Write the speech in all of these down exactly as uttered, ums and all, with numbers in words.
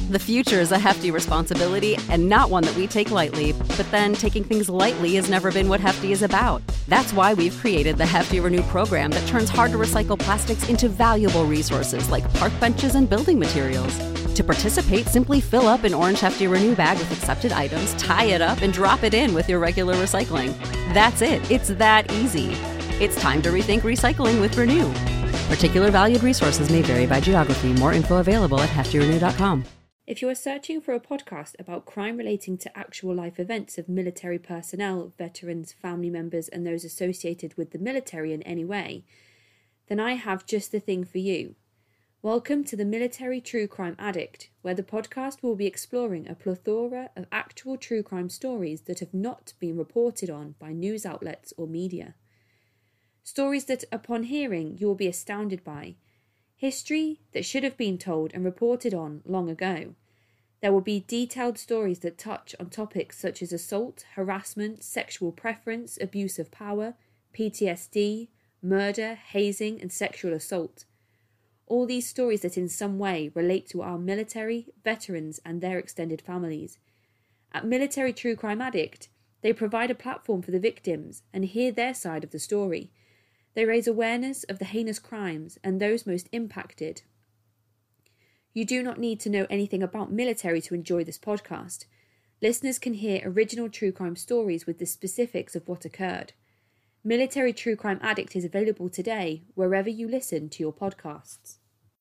The future is a hefty responsibility and not one that we take lightly, but then taking things lightly has never been what Hefty is about. That's why we've created the Hefty Renew program that turns hard-to-recycle plastics into valuable resources like park benches and building materials. To participate, simply fill up an orange Hefty Renew bag with accepted items, tie it up, and drop it in with your regular recycling. That's it. It's that easy. It's time to rethink recycling with Renew. Particular valued resources may vary by geography. More info available at hefty renew dot com. If you are searching for a podcast about crime relating to actual life events of military personnel, veterans, family members, and those associated with the military in any way, then I have just the thing for you. Welcome to the Military True Crime Addict, where the podcast will be exploring a plethora of actual true crime stories that have not been reported on by news outlets or media. Stories that, upon hearing, you will be astounded by. History that should have been told and reported on long ago. There will be detailed stories that touch on topics such as assault, harassment, sexual preference, abuse of power, P T S D, murder, hazing, and sexual assault. All these stories that in some way relate to our military, veterans, and their extended families. At Military True Crime Addict, they provide a platform for the victims and hear their side of the story. They raise awareness of the heinous crimes and those most impacted. You do not need to know anything about military to enjoy this podcast. Listeners can hear original true crime stories with the specifics of what occurred. Military True Crime Addict is available today wherever you listen to your podcasts.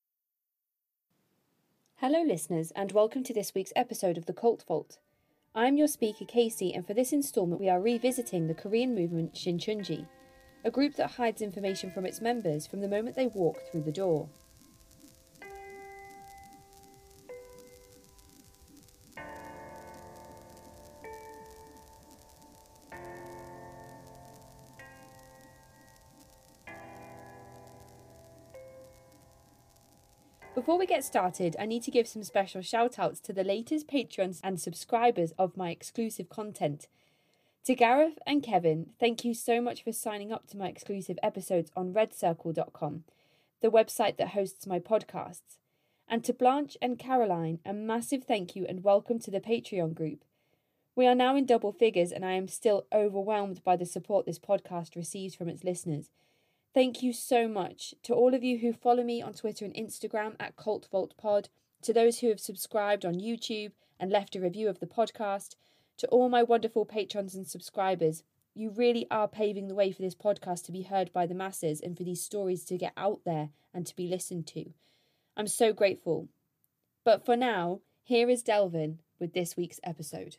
Hello listeners, and welcome to this week's episode of The Cult Vault. I'm your speaker Casey, and for this instalment we are revisiting the Korean movement Shincheonji, a group that hides information from its members from the moment they walk through the door. Before we get started, I need to give some special shout-outs to the latest patrons and subscribers of my exclusive content. To Gareth and Kevin, thank you so much for signing up to my exclusive episodes on red circle dot com, the website that hosts my podcasts. And to Blanche and Caroline, a massive thank you and welcome to the Patreon group. We are now in double figures and I am still overwhelmed by the support this podcast receives from its listeners. Thank you so much to all of you who follow me on Twitter and Instagram at Cult Vault Pod, to those who have subscribed on YouTube and left a review of the podcast, to all my wonderful patrons and subscribers. You really are paving the way for this podcast to be heard by the masses and for these stories to get out there and to be listened to. I'm so grateful. But for now, here is Delvin with this week's episode.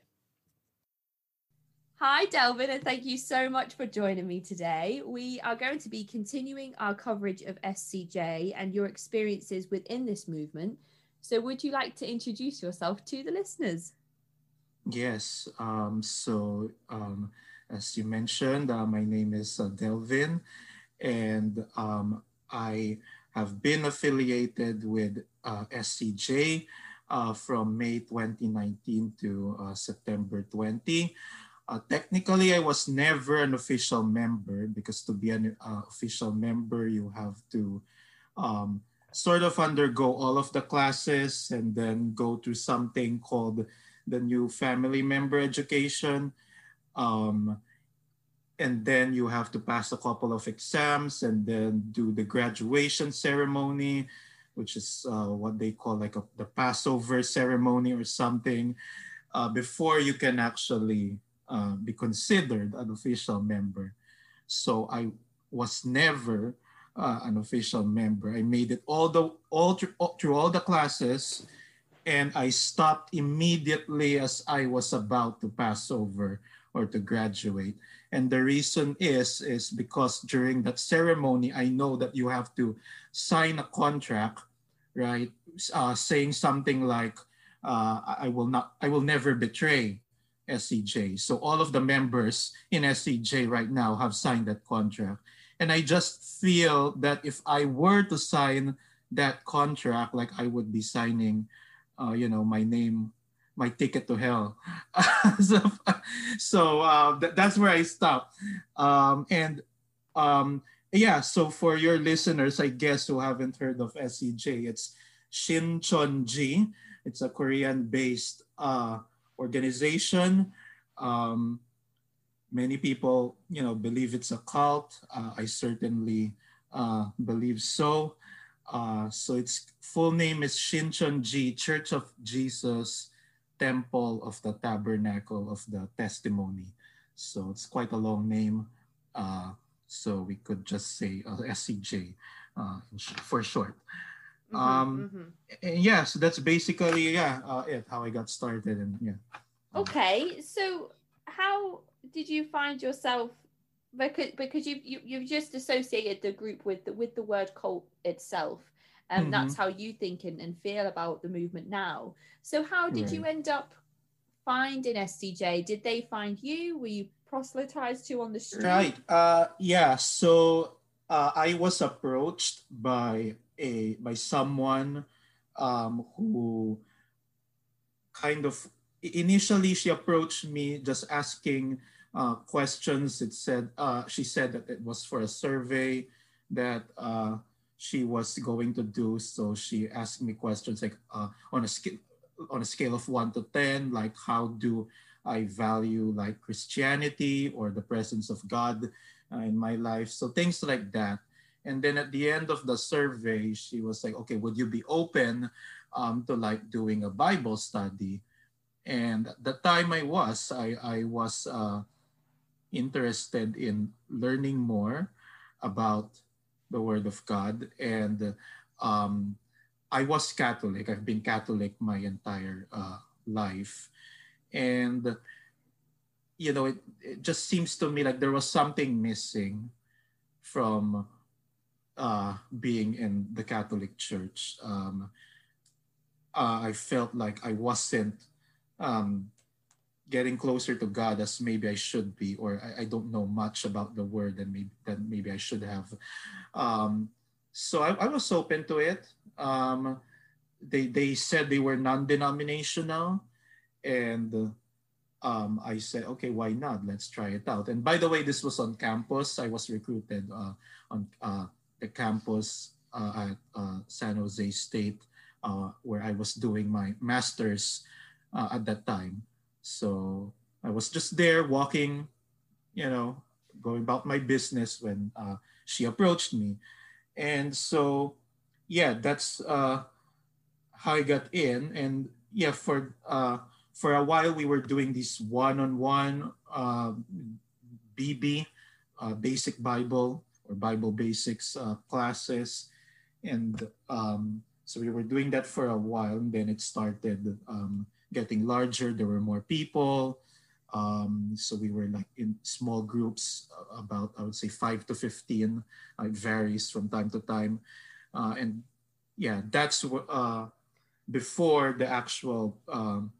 Hi Delvin, and thank you so much for joining me today. We are going to be continuing our coverage of S C J and your experiences within this movement. So would you like to introduce yourself to the listeners? Yes, um, so um, as you mentioned, uh, my name is uh, Delvin, and um, I have been affiliated with uh, S C J uh, from May twenty nineteen to uh, September twentieth. Uh, technically, I was never an official member because to be an uh, official member, you have to um, sort of undergo all of the classes and then go through something called the new family member education. Um, and then you have to pass a couple of exams and then do the graduation ceremony, which is uh, what they call like a, the Passover ceremony or something, uh, before you can actually uh, be considered an official member. So I was never uh, an official member. I made it all the all through, all through all the classes, and I stopped immediately as I was about to pass over or to graduate. And the reason is, is because during that ceremony, I know that you have to sign a contract, right? Uh, saying something like, uh, I will not, I will never betray S C J. So all of the members in S C J right now have signed that contract. And I just feel that if I were to sign that contract, like I would be signing, uh, you know, my name, my ticket to hell. so so uh, th- that's where I stopped. Um, and um, yeah, so for your listeners, I guess, who haven't heard of S C J, it's Shincheonji, It's a Korean-based uh, organization. Um, many people, you know, believe it's a cult. Uh, I certainly uh, believe so. Uh, so its full name is Shincheonji Church of Jesus Temple of the Tabernacle of the Testimony. So it's quite a long name. Uh, so we could just say uh, S C J uh, for short. Mm-hmm, um, mm-hmm. And yeah, so that's basically yeah uh, it, how I got started. And yeah. Okay, so how did you find yourself? Because because you you you've just associated the group with the with the word cult itself, and um, mm-hmm. that's how you think and, and feel about the movement now. So how did right. you end up finding S C J? Did they find you? Were you proselytized to on the street? Right. Uh, yeah. So uh, I was approached by a by someone um, who kind of initially she approached me just asking uh, questions. It said uh, she said that it was for a survey that uh, she was going to do. So she asked me questions like uh, on a scale on a scale of one to ten, like how do I value like Christianity or the presence of God uh, in my life? So things like that. And then at the end of the survey, she was like, okay, would you be open um, to like doing a Bible study? And at the time I was, I, I was uh, interested in learning more about the Word of God. And um, I was Catholic. I've been Catholic my entire uh, life. And, you know, it, it just seems to me like there was something missing from uh, being in the Catholic Church. Um, uh, I felt like I wasn't um, getting closer to God as maybe I should be, or I, I don't know much about the Word and maybe that maybe I should have. Um, so I, I was open to it. Um, they they said they were non-denominational, and um, I said, okay, why not? Let's try it out. And by the way, this was on campus. I was recruited uh, on uh, the campus uh, at uh, San Jose State, uh, where I was doing my master's uh, at that time. So I was just there walking, you know, going about my business when uh, she approached me. And so, yeah, that's uh, how I got in. And yeah, for uh, for a while we were doing these one-on-one uh, B B, uh, Basic Bible or Bible Basics uh, classes. And um, so we were doing that for a while, and then it started um, getting larger. There were more people. Um, so we were like in small groups, uh, about, I would say five to fifteen. Uh, it varies from time to time. Uh, and yeah, that's uh, before the actual um,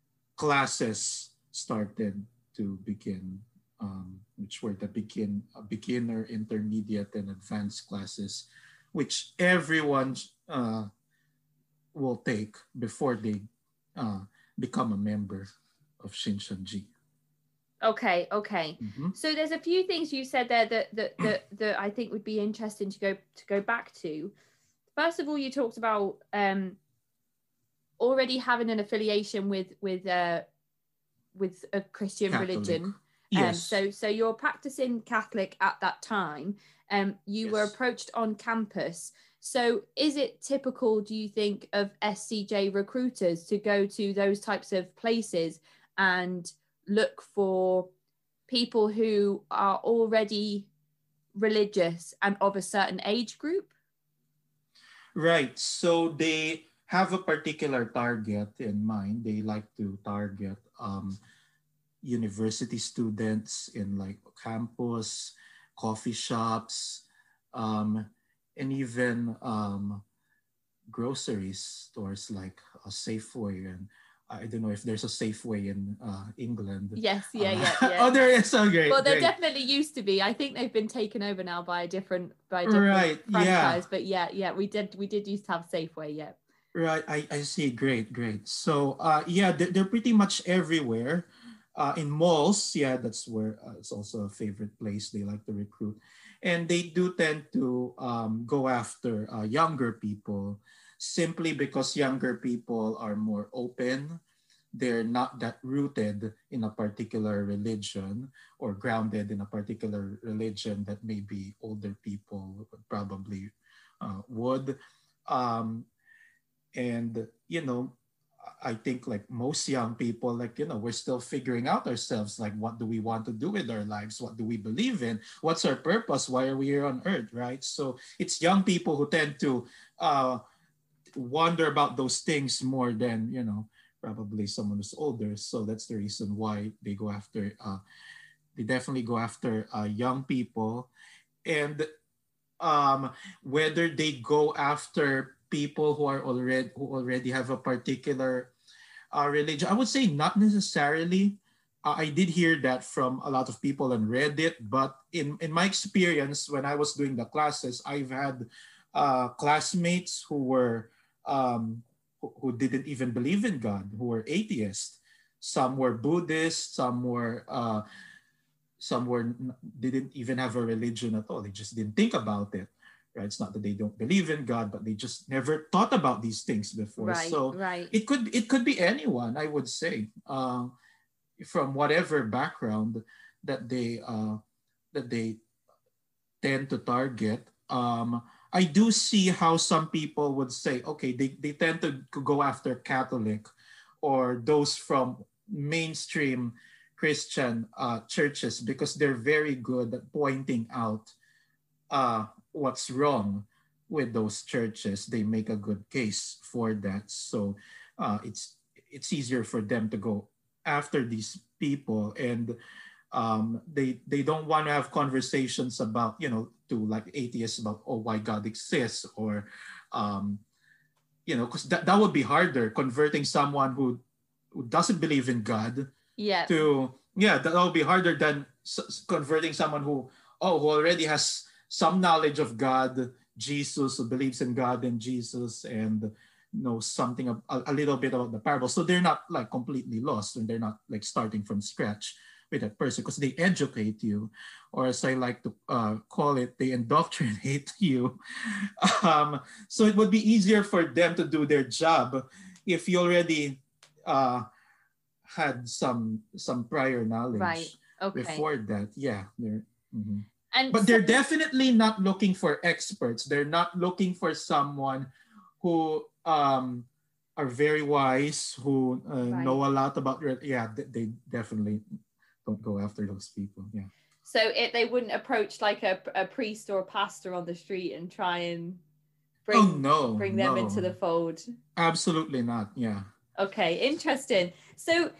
classes started to begin, um, which were the begin, uh, beginner, intermediate, and advanced classes, which everyone uh, will take before they uh, become a member of Shincheonji. Okay, okay. Mm-hmm. So there's a few things you said there that that, that that I think would be interesting to go to go back to. First of all, you talked about um, already having an affiliation with with uh, with a Christian Catholic religion. Yes. Um, so so you're practicing Catholic at that time. Um, you yes. were approached on campus. So is it typical, do you think, of S C J recruiters to go to those types of places and look for people who are already religious and of a certain age group? Right. So they have a particular target in mind. They like to target um, university students in like campus, coffee shops, um, and even um, grocery stores like a Safeway. And I don't know if there's a Safeway in uh, England. Yes, yeah, uh, yeah, yeah. Oh, there is. So great. Well, there great. definitely used to be. I think they've been taken over now by a different, by a different right, franchise. Yeah. But yeah, yeah, we did, we did used to have Safeway. Yeah. Right. I, I see. Great, great. So uh, yeah, they're, they're pretty much everywhere. Uh, in malls, yeah, that's where uh, it's also a favorite place they like to recruit. And they do tend to um, go after uh, younger people. simply because younger people are more open. They're not that rooted in a particular religion or grounded in a particular religion that maybe older people probably uh, would. Um, and, you know, I think like most young people, like, you know, we're still figuring out ourselves. Like, what do we want to do with our lives? What do we believe in? What's our purpose? Why are we here on earth, right? So it's young people who tend to uh, wonder about those things more than, you know, probably someone who's older. So that's the reason why they go after, uh, they definitely go after uh, young people. And um, whether they go after people who are already who already have a particular uh, religion, I would say not necessarily. Uh, I did hear that from a lot of people on Reddit, but in in my experience when I was doing the classes, I've had uh, classmates who were um, who, who didn't even believe in God, who were atheists. Some were Buddhists, some were uh, some were didn't even have a religion at all. They just didn't think about it. Right? It's not that they don't believe in God, but they just never thought about these things before. Right, so right. it could it could be anyone, I would say, uh, from whatever background that they uh, that they tend to target. Um, I do see how some people would say, okay, they, they tend to go after Catholic or those from mainstream Christian uh, churches because they're very good at pointing out uh, what's wrong with those churches. They make a good case for that. So uh, it's it's easier for them to go after these people, and um, they they don't want to have conversations about, you know, to like atheists about, oh, why God exists, or um, you know, because that, that would be harder, converting someone who who doesn't believe in God. Yeah. To yeah, that would be harder than s- converting someone who oh who already has some knowledge of God, Jesus, who believes in God and Jesus, and knows something a, a little bit about the parable. So they're not like completely lost, and they're not like starting from scratch with that person, because they educate you, or as I like to uh, call it, they indoctrinate you. Um, so it would be easier for them to do their job if you already uh, had some some prior knowledge Right. Okay. before that. Yeah, they're. Mm-hmm. And But so- they're definitely not looking for experts. They're not looking for someone who um, are very wise, who uh, Right. know a lot about. Yeah, they, they definitely don't go after those people. Yeah. So it, they wouldn't approach like a, a priest or a pastor on the street and try and bring, oh no, bring them no. into the fold. Absolutely not. Yeah. Okay, interesting. So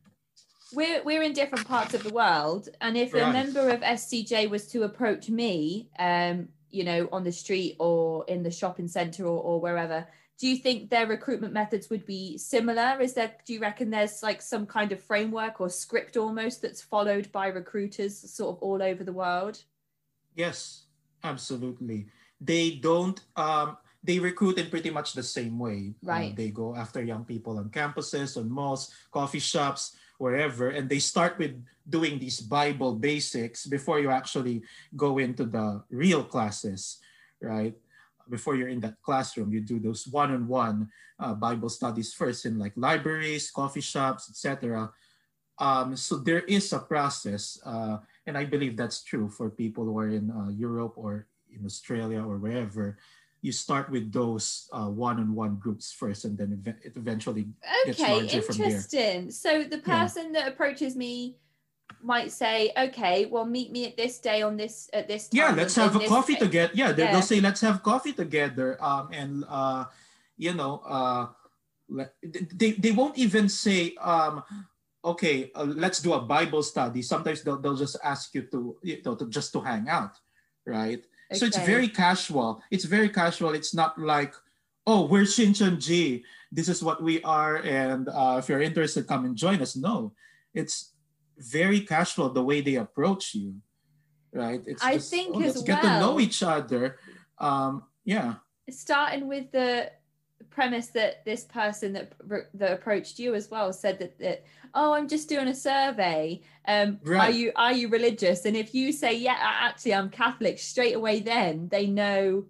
we're we're in different parts of the world, and if Right. a member of S C J was to approach me, um, you know, on the street or in the shopping centre or, or wherever, do you think their recruitment methods would be similar? Is there, do you reckon there's like some kind of framework or script almost that's followed by recruiters sort of all over the world? Yes, absolutely. They don't. Um, they recruit in pretty much the same way. Right. Uh, they go after young people on campuses, on malls, coffee shops, wherever, and they start with doing these Bible basics before you actually go into the real classes, right? Before you're in that classroom, you do those one-on-one uh, Bible studies first in like libraries, coffee shops, et cetera. Um, so there is a process, uh, and I believe that's true for people who are in uh, Europe or in Australia or wherever. You start with those uh, one-on-one groups first, and then ev- it eventually gets Okay, larger from there. interesting. So the person that approaches me might say, okay, well, meet me at this day on this at this time. Yeah, let's in- have in a this- coffee together. Yeah, they, Yeah. they'll say, let's have coffee together. Um, and, uh, you know, uh, le- they, they won't even say, um, okay, uh, let's do a Bible study. Sometimes they'll, they'll just ask you to, you know, to just to hang out, right? So it's Okay. very casual. It's very casual. It's not like, oh, we're Shinchan G. This is what we are. And uh, if you're interested, come and join us. No, it's very casual the way they approach you, right? It's I just, think oh, as let's get to know well- each other. Um, yeah. Starting with the premise that this person that that approached you as well said that, that oh, I'm just doing a survey. Um, are Right. you are you religious? And if you say, yeah, actually I'm Catholic, straight away then they know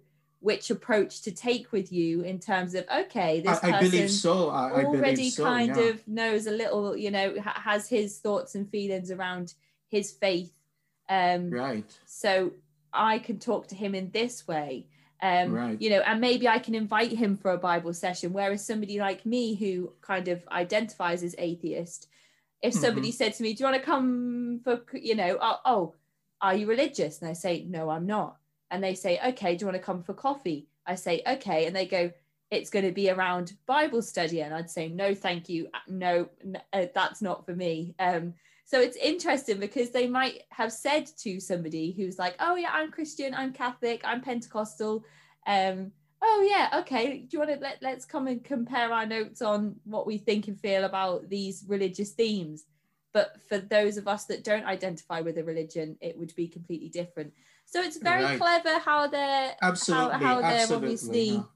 which approach to take with you in terms of, okay, this I, I person believe so. I, I already believe so, kind yeah. of knows a little, you know, ha- has his thoughts and feelings around his faith. Um, right. So I can talk to him in this way. Um, right. You know, and maybe I can invite him for a Bible session, whereas somebody like me who kind of identifies as atheist, if somebody mm-hmm. said to me, do you want to come for, you know, oh, oh, are you religious? And I say, no, I'm not. And they say, okay, do you want to come for coffee? I say, okay. And they go, it's going to be around Bible study. And I'd say, no, thank you. No, no uh, that's not for me. Um, so it's interesting because they might have said to somebody who's like, oh yeah, I'm Christian, I'm Catholic, I'm Pentecostal. Um, oh yeah, okay. Do you want to let, let's come and compare our notes on what we think and feel about these religious themes. But for those of us that don't identify with a religion, it would be completely different. So it's very right. clever how they're absolutely, how, how they're absolutely, obviously huh?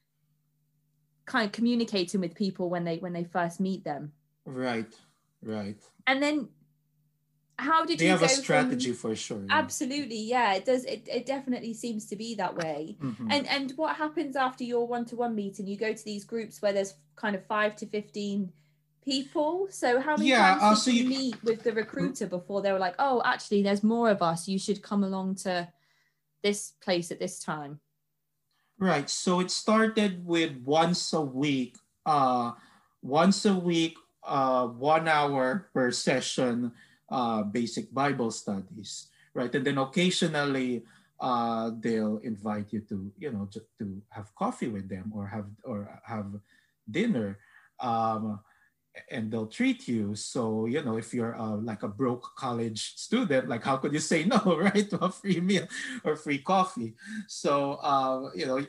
kind of communicating with people when they when they first meet them. Right, right. And then how did they you have go a strategy from, for sure? Yeah. Absolutely, yeah. It does. It, it definitely seems to be that way. Mm-hmm. And and what happens after your one-to-one meeting? You go to these groups where there's kind of five to fifteen people. So how many yeah, times uh, did so you, you meet with the recruiter before they were like, oh, actually, there's more of us. You should come along to this place at this time? Right. So it started with once a week, uh, once a week, uh, one hour per session, uh, basic Bible studies. Right. And then occasionally uh, they'll invite you to, you know, to, to have coffee with them or have or have dinner. Um, and they'll treat you. So, you know, if you're uh, like a broke college student, like how could you say no, right, to a free meal or free coffee? So, uh, you know,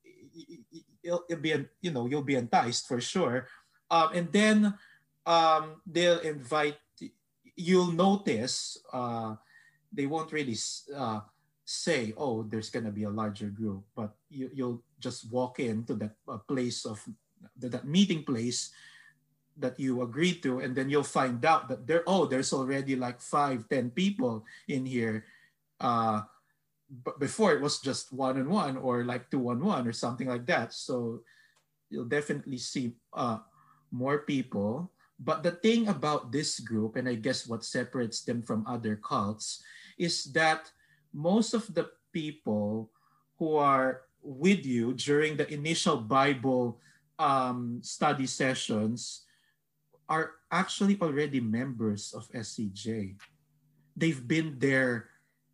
it'll, it'll be, you know, you'll be enticed for sure. Um, and then um, they'll invite, you'll notice uh, they won't really uh, say, oh, there's going to be a larger group, but you, you'll just walk into that uh, place of, that meeting place that you agreed to, and then you'll find out that there, oh, there's already like five, ten people in here. Uh, but before it was just one on one or like two on one or something like that. So you'll definitely see uh, more people. But the thing about this group, and I guess what separates them from other cults, is that most of the people who are with you during the initial Bible um, study sessions are actually already members of S C J. They've been there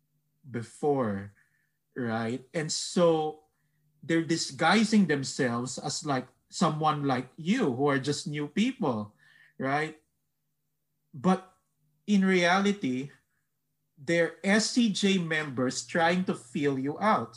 before, right? And so they're disguising themselves as like someone like you who are just new people, right? But in reality, they're S C J members trying to feel you out,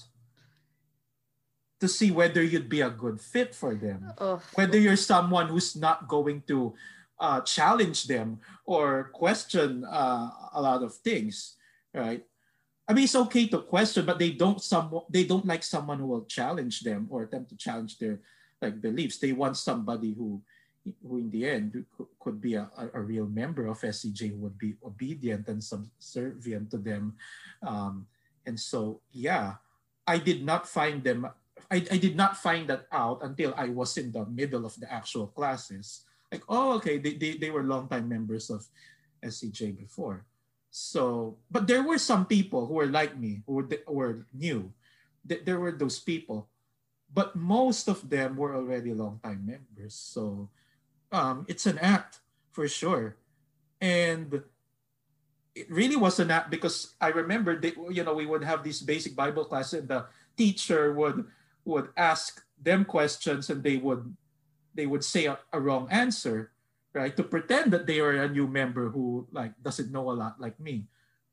to see whether you'd be a good fit for them, oh. whether you're someone who's not going to uh, challenge them or question uh, a lot of things, right? I mean, it's okay to question, but they don't some they don't like someone who will challenge them or attempt to challenge their like beliefs. They want somebody who, who in the end could be a, a real member of S C J, who would be obedient and subservient to them. Um, and so, yeah, I did not find them. I, I did not find that out until I was in the middle of the actual classes. Like, oh, okay, they, they, they were longtime members of S C J before. So, but there were some people who were like me, who were, who were new. There were those people. But most of them were already longtime members. So um, it's an act for sure. And it really was an act because I remember, they, you know, we would have these basic Bible classes and the teacher would would ask them questions and they would they would say a, a wrong answer, right? To pretend that they are a new member who like doesn't know a lot like me.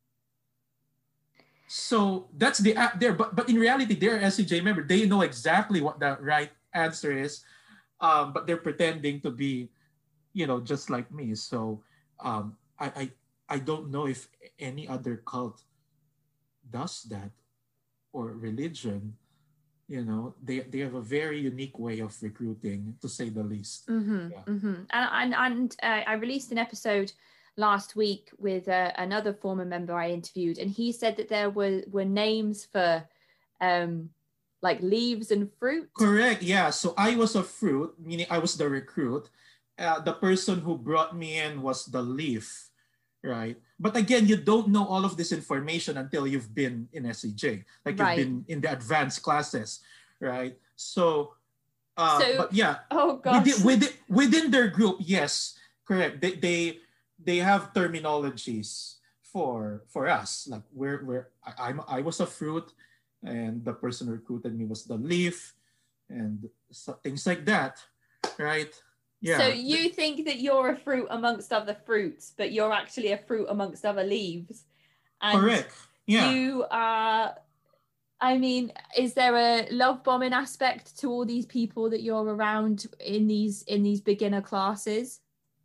So that's the act there. But but in reality, they're an S C J member. They know exactly what the right answer is, um, but they're pretending to be, you know, just like me. So um, I, I I don't know if any other cult does that or religion. You know, they, they have a very unique way of recruiting, to say the least. Mm-hmm, yeah. mm-hmm. And, and, and uh, I released an episode last week with uh, another former member I interviewed, and he said that there were, were names for um, like leaves and fruit? Correct. Yeah. So I was a fruit, meaning I was the recruit. Uh, the person who brought me in was the leaf, right? But again, you don't know all of this information until you've been in S E J, like Right. you've been in the advanced classes, right? So, uh, So- but yeah, Oh gosh. within, within within their group, yes, correct. They they they have terminologies for for us. Like we're we're I, I'm I was a fruit, and the person who recruited me was the leaf, and so, things like that, right? Yeah. So you think that you're a fruit amongst other fruits, but you're actually a fruit amongst other leaves. And Correct. Yeah. you are, I mean, is there a love bombing aspect to all these people that you're around in these in these beginner classes?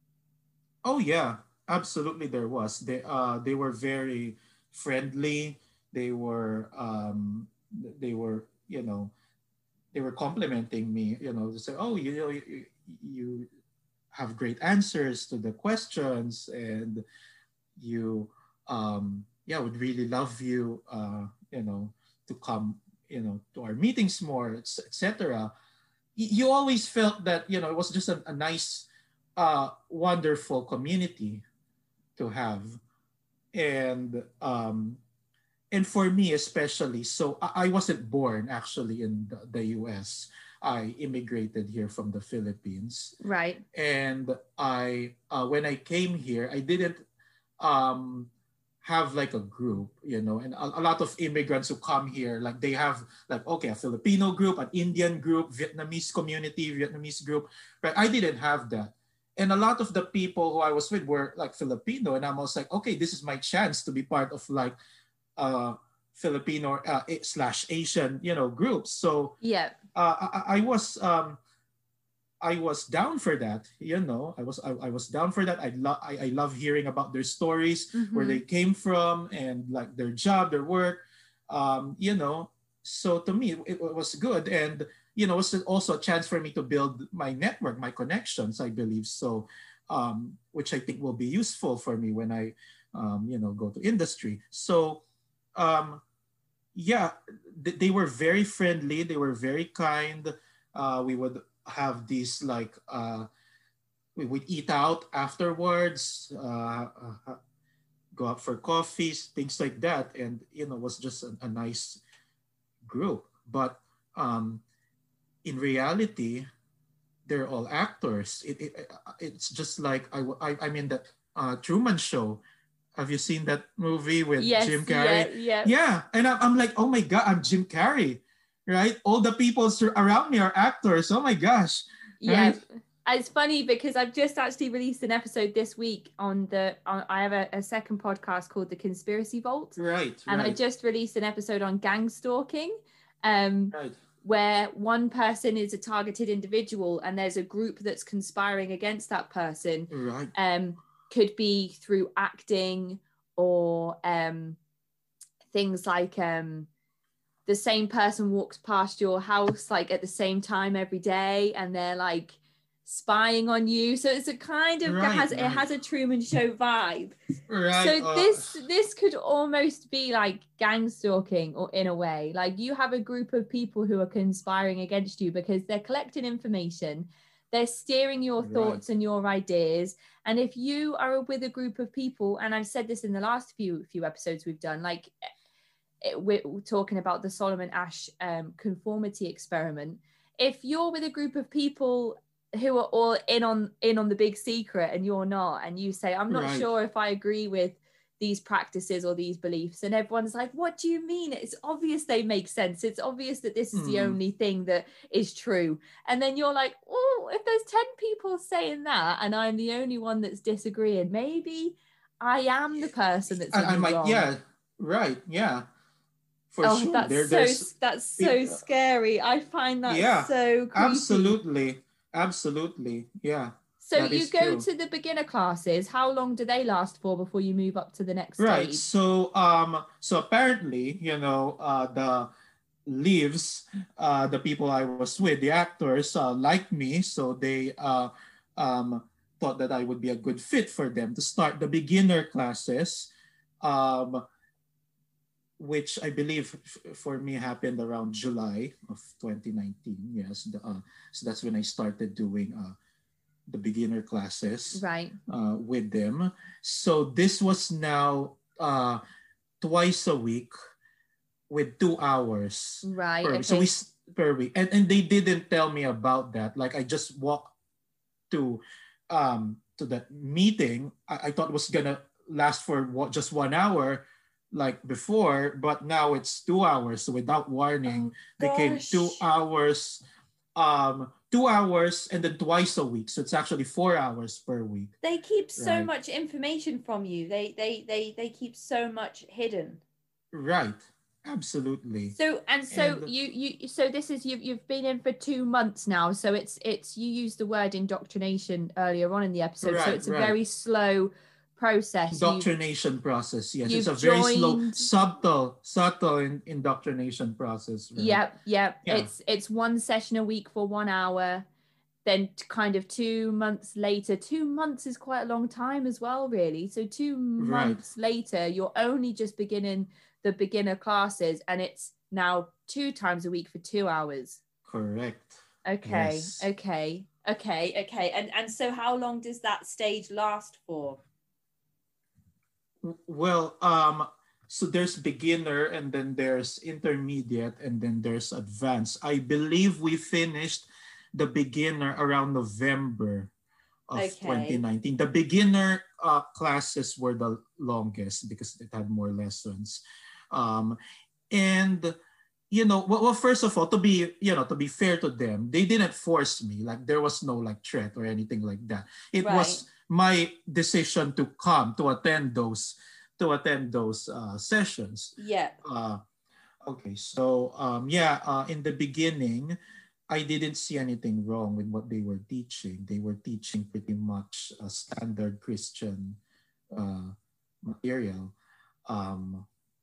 Oh yeah, absolutely there was. They uh they were very friendly. They were um they were, you know, they were complimenting me, you know, to say, "Oh, you know, you, you have great answers to the questions, and you um yeah, would really love you uh you know, to come, you know, to our meetings more, et cetera" You always felt that, you know, it was just a, a nice uh wonderful community to have. And um and for me especially, so I, I wasn't born actually in the, the U S. I immigrated here from the Philippines. Right. And I uh, when I came here, I didn't um have like a group, you know, and a, a lot of immigrants who come here, like they have like, okay, a Filipino group, an Indian group, Vietnamese community, Vietnamese group, right? I didn't have that. And a lot of the people who I was with were like Filipino, and I was like, okay, this is my chance to be part of like uh Filipino uh, slash Asian, you know, groups. So Yeah. uh, I, I was um, I was down for that. You know, I was I, I was down for that. I love I, I love hearing about their stories, where Mhm. they came from, and like their job, their work. Um, you know, so to me it, it was good, and you know, it was also a chance for me to build my network, my connections. I believe so, um, which I think will be useful for me when I, um, you know, go to industry. So. Um, yeah, th- they were very friendly. They were very kind. Uh, we would have these like uh, we would eat out afterwards, uh, uh, go out for coffees, things like that, and you know, it was just a, a nice group. But um, in reality, they're all actors. It, it it's just like I I I'm in that uh, Truman Show. Have you seen that movie with Yes. Jim Carrey? Yeah. Yeah. Yeah, and I'm, I'm like, oh my god, I'm Jim Carrey, right? All the people sur- around me are actors. Oh my gosh, Yeah. right? It's funny because I've just actually released an episode this week on the on, I have a, a second podcast called The Conspiracy Vault. Right, And I right, just released an episode on gang stalking, um, right, where one person is a targeted individual and there's a group that's conspiring against that person. right. Um, could be through acting or um, things like um, the same person walks past your house like at the same time every day, and they're like spying on you. So it's a kind of Right, it has right. it has a Truman Show vibe. Right. So uh, this this could almost be like gang stalking, or in a way, like you have a group of people who are conspiring against you because they're collecting information, they're steering your Right. thoughts and your ideas. And if you are with a group of people, and I've said this in the last few few episodes we've done, like it, we're talking about the Solomon Asch um, conformity experiment. If you're with a group of people who are all in on in on the big secret and you're not, and you say, I'm not Right. sure if I agree with these practices or these beliefs, and everyone's like, what do you mean? It's obvious they make sense. It's obvious that this is the Hmm. only thing that is true. And then you're like, oh, if there's ten people saying that and I'm the only one that's disagreeing, maybe I am the person that's in I, I the might, wrong. yeah, right, yeah, for Oh, sure. that's There, so there's that's so people- scary. I find that Yeah, so creepy. absolutely, absolutely, yeah. So that you is go true. to the beginner classes. How long do they last for before you move up to the next Right. stage? So um so apparently, you know, uh the leaves, uh the people I was with, the actors uh liked me, so they uh um thought that I would be a good fit for them to start the beginner classes. Um which I believe f- for me happened around July of twenty nineteen. Yes, the, uh, so that's when I started doing uh, the beginner classes Right. uh, with them. So this was now uh, twice a week with two hours Right. per Okay. week. So we s- per week, and and they didn't tell me about that. Like I just walked to um to that meeting. I, I thought it was gonna last for what, just one hour like before, but now it's two hours. So without warning, became Gosh. two hours, um, two hours, and then twice a week. So it's actually four hours per week. They keep so Right. much information from you. They they they they keep so much hidden. Right. Absolutely. So and so And- you you so this is you've you've been in for two months now. So it's it's you used the word indoctrination earlier on in the episode. So Right, it's a right. very slow process. You've- Indoctrination process. Yes, it's you've a very slow, joined- subtle, subtle in, indoctrination process. Right? Yep, yep. Yeah. It's it's one session a week for one hour. Then t- kind of two months later, two months is quite a long time as well, really. So two Right. months later, you're only just beginning the beginner classes, and it's now two times a week for two hours. Correct. Okay, Yes. okay, okay, okay. And and so how long does that stage last for? Well, um, so there's beginner, and then there's intermediate, and then there's advanced. I believe we finished the beginner around November of Okay. twenty nineteen. The beginner uh, classes were the longest because it had more lessons. Um, and you know, well, well, first of all, to be you know to be fair to them, they didn't force me. Like there was no like threat or anything like that. It Right. was my decision to come to attend those to attend those uh, sessions. Yeah. Uh, okay, so um, yeah, uh, in the beginning, I didn't see anything wrong with what they were teaching. They were teaching pretty much a standard Christian uh, material, um,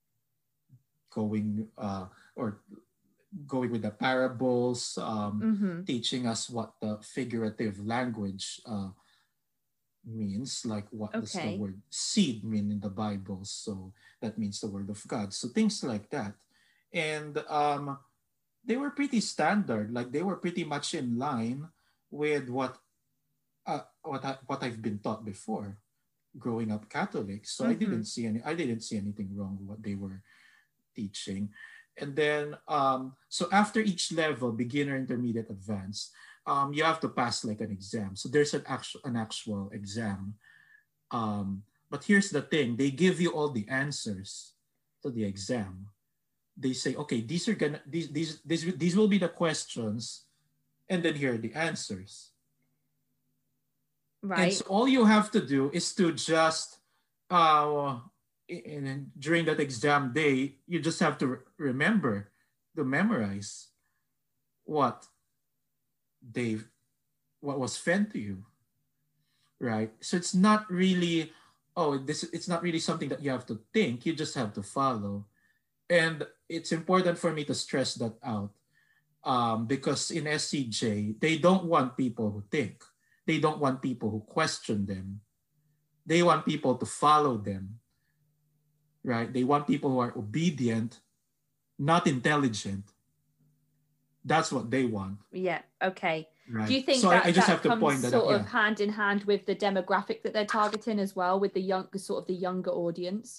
going uh, or going with the parables, um, Mm-hmm. teaching us what the figurative language uh, means, like what does the Okay. word seed mean in the Bible. So that means the word of God. So things like that. And um, they were pretty standard. Like they were pretty much in line with what uh, what I, what I've been taught before, growing up Catholic. So I Mhm. didn't see any. I didn't see anything wrong with what they were teaching. And then um, so after each level, beginner, intermediate, advanced, um, you have to pass like an exam. So there's an actual an actual exam. Um, but here's the thing: they give you all the answers to the exam. They say, okay, these are gonna these these these these will be the questions, and then here are the answers. And Right. so all you have to do is to just uh in, in- during that exam day, you just have to re- remember to memorize what they what was fed to you, right? So it's not really oh this it's not really something that you have to think. You just have to follow. And it's important for me to stress that out, um, because in S C J, they don't want people who think. They don't want people who question them. They want people to follow them, right? They want people who are obedient, not intelligent. That's what they want, Yeah. Okay. right? Do you think so that, I, I just that have to comes point that out. sort of Yeah. hand in hand with the demographic that they're targeting as well, with the young, sort of the younger audience?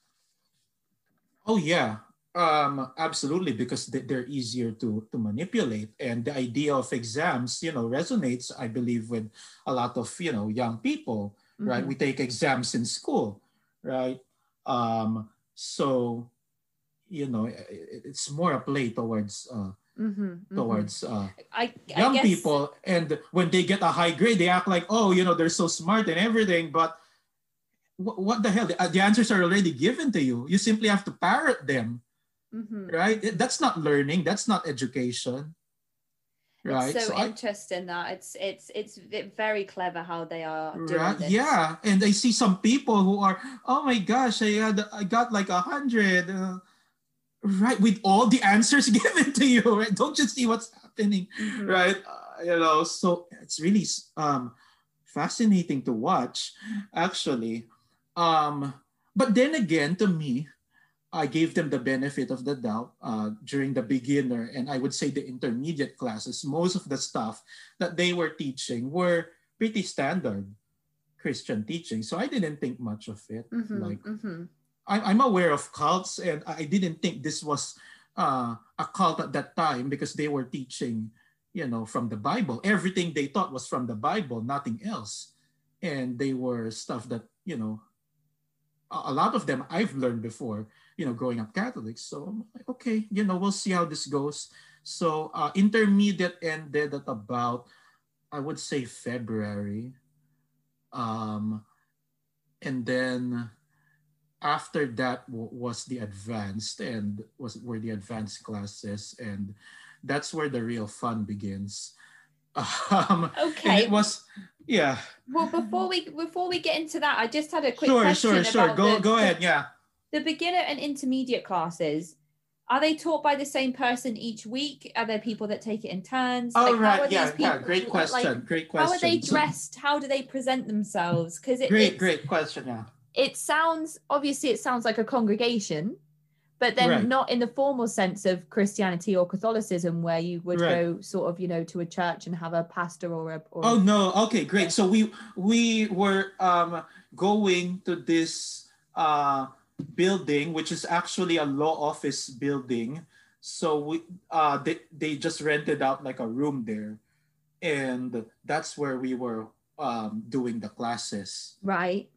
Oh yeah, um, absolutely, because they- they're easier to to manipulate, and the idea of exams, you know, resonates, I believe, with a lot of you know young people, right? Mhm. We take exams in school, right? Um, so you know, i- i- it's more a play towards uh, Mm-hmm, towards uh, I, I young guess, people, and when they get a high grade, they act like, oh, you know, they're so smart and everything, but wh- what the hell? The, uh, the answers are already given to you. You simply have to parrot them. Mhm. Right? It- That's not learning. That's not education. Right? It's so, I- interesting that it's it's it's v- very clever how they are doing right? this. Yeah. And I see some people who are, oh my gosh, I had, I got like a hundred. Uh, right? With all the answers given to you, right? Don't just see what's happening, Mhm. right? Uh, you know, so it's really um, fascinating to watch, actually. Um, but then again, to me, I gave them the benefit of the doubt uh, during the beginner and I would say the intermediate classes. Most of the stuff that they were teaching were pretty standard Christian teaching. So I didn't think much of it. Mm-hmm, like mm-hmm. I, I'm aware of cults and I didn't think this was uh, a cult at that time because they were teaching, you know, from the Bible. Everything they taught was from the Bible, nothing else. And they were stuff that, you know, a lot of them I've learned before, you know, growing up Catholic. So I'm like, okay, you know, we'll see how this goes. So uh, intermediate ended at about, I would say February. Um, and then after that w- was the advanced and was were the advanced classes. And that's where the real fun begins. Um, Okay. And it was, yeah. Well, before we before we get into that, I just had a quick Sure, question sure, sure. about Go, the, go the- ahead. Yeah. the beginner and intermediate classes. Are they taught by the same person each week? Are there people that take it in turns? Oh, Like, how right. are Yeah, these people, yeah. Great question. like, great question. how are they So- dressed? How do they present themselves? Because it, great, it's- great question. Yeah. it sounds, obviously it sounds like a congregation, but then Right. not in the formal sense of Christianity or Catholicism where you would Right. go sort of, you know, to a church and have a pastor or a... Or Oh no. Okay, great. So we we were um, going to this uh, building, which is actually a law office building. So we uh, they they just rented out like a room there, and that's where we were um, doing the classes. Right.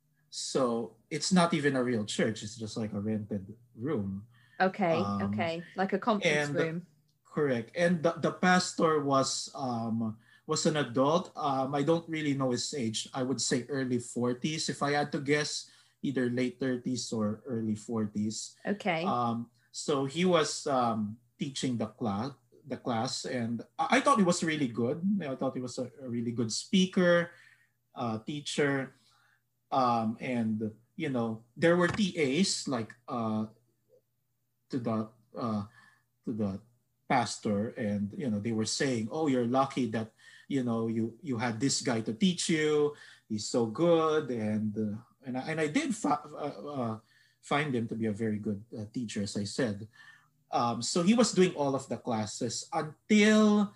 So it's not even a real church. It's just like a rented room. Okay. Um, okay. Like a conference and- room. Correct. And the, the pastor was um, was an adult. Um, I don't really know his age. I would say early forties. If I had to guess, either late thirties or early forties. Okay. Um, so he was um, teaching the class, the class, and I, I thought he was really good. I thought he was a, a really good speaker, uh, teacher. Um, and you know there were T As like uh, to the uh, to the pastor, and you know they were saying, "Oh, you're lucky that you know you you had this guy to teach you. He's so good," and uh, and I, and I did fa- uh, uh, find him to be a very good uh, teacher, as I said. Um, so he was doing all of the classes until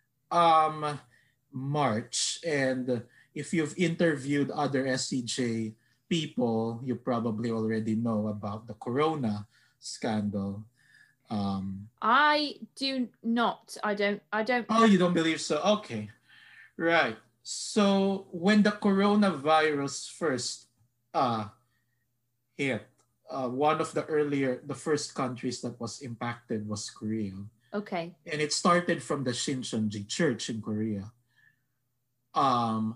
um, March, and if you've interviewed other S C J people, you probably already know about the Corona scandal. Um, I do not. I don't. I don't. oh, you don't believe so? Okay. Right. So when the coronavirus first uh, hit, uh, one of the earlier, the first countries that was impacted was Korea. Okay. And it started from the Shincheonji Church in Korea. Um,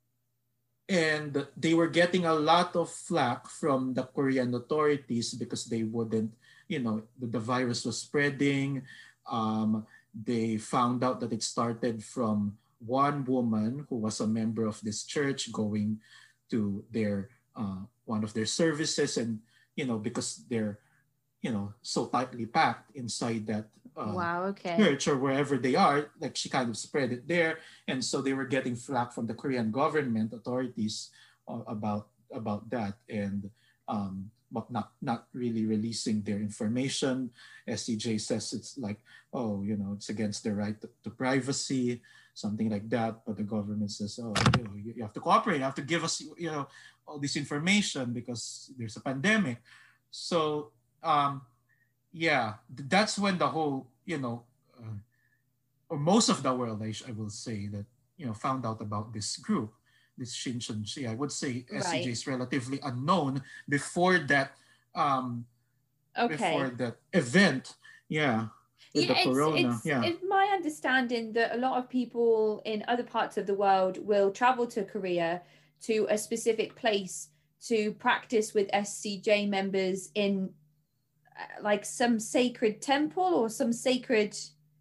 and they were getting a lot of flack from the Korean authorities because they wouldn't, you know, the, the virus was spreading. Um, they found out that it started from one woman who was a member of this church going to their uh, one of their services, and you know because they're you know so tightly packed inside that uh, Wow. Okay. church or wherever they are, like she kind of spread it there, and so they were getting flack from the Korean government authorities uh, about about that, and um, but not not really releasing their information. S C J says it's like, oh, you know, it's against their right to, to privacy, something like that. But the government says, oh, you know, you, you have to cooperate, you have to give us, you know, all this information because there's a pandemic. So um, yeah, that's when the whole, you know, uh, or most of the world, I, sh- I will say that, you know, found out about this group, this Shincheonji. I would say S C J Right. is relatively unknown before that, um, Okay. before that event. Yeah, with the it's, corona. it's, yeah, it's my understanding that a lot of people in other parts of the world will travel to Korea to a specific place to practice with S C J members in uh, like some sacred temple or some sacred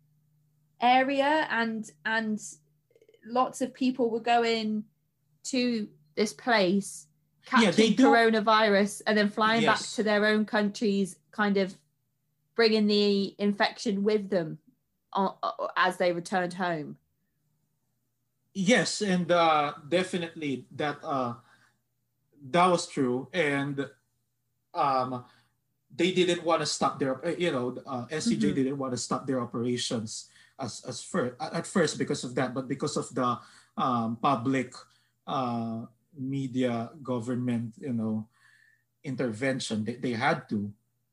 area, and and lots of people were going to this place catching Yeah, they do- coronavirus and then flying back Yes. to their own countries, kind of bringing the infection with them uh, uh, as they returned home. yes, and uh, definitely that uh, that was true. And um, they didn't want to stop their, uh, you know, uh, S C J Mhm. didn't want to stop their operations as as first at first because of that, but because of the um, public uh, media government, you know, intervention, they, they had to.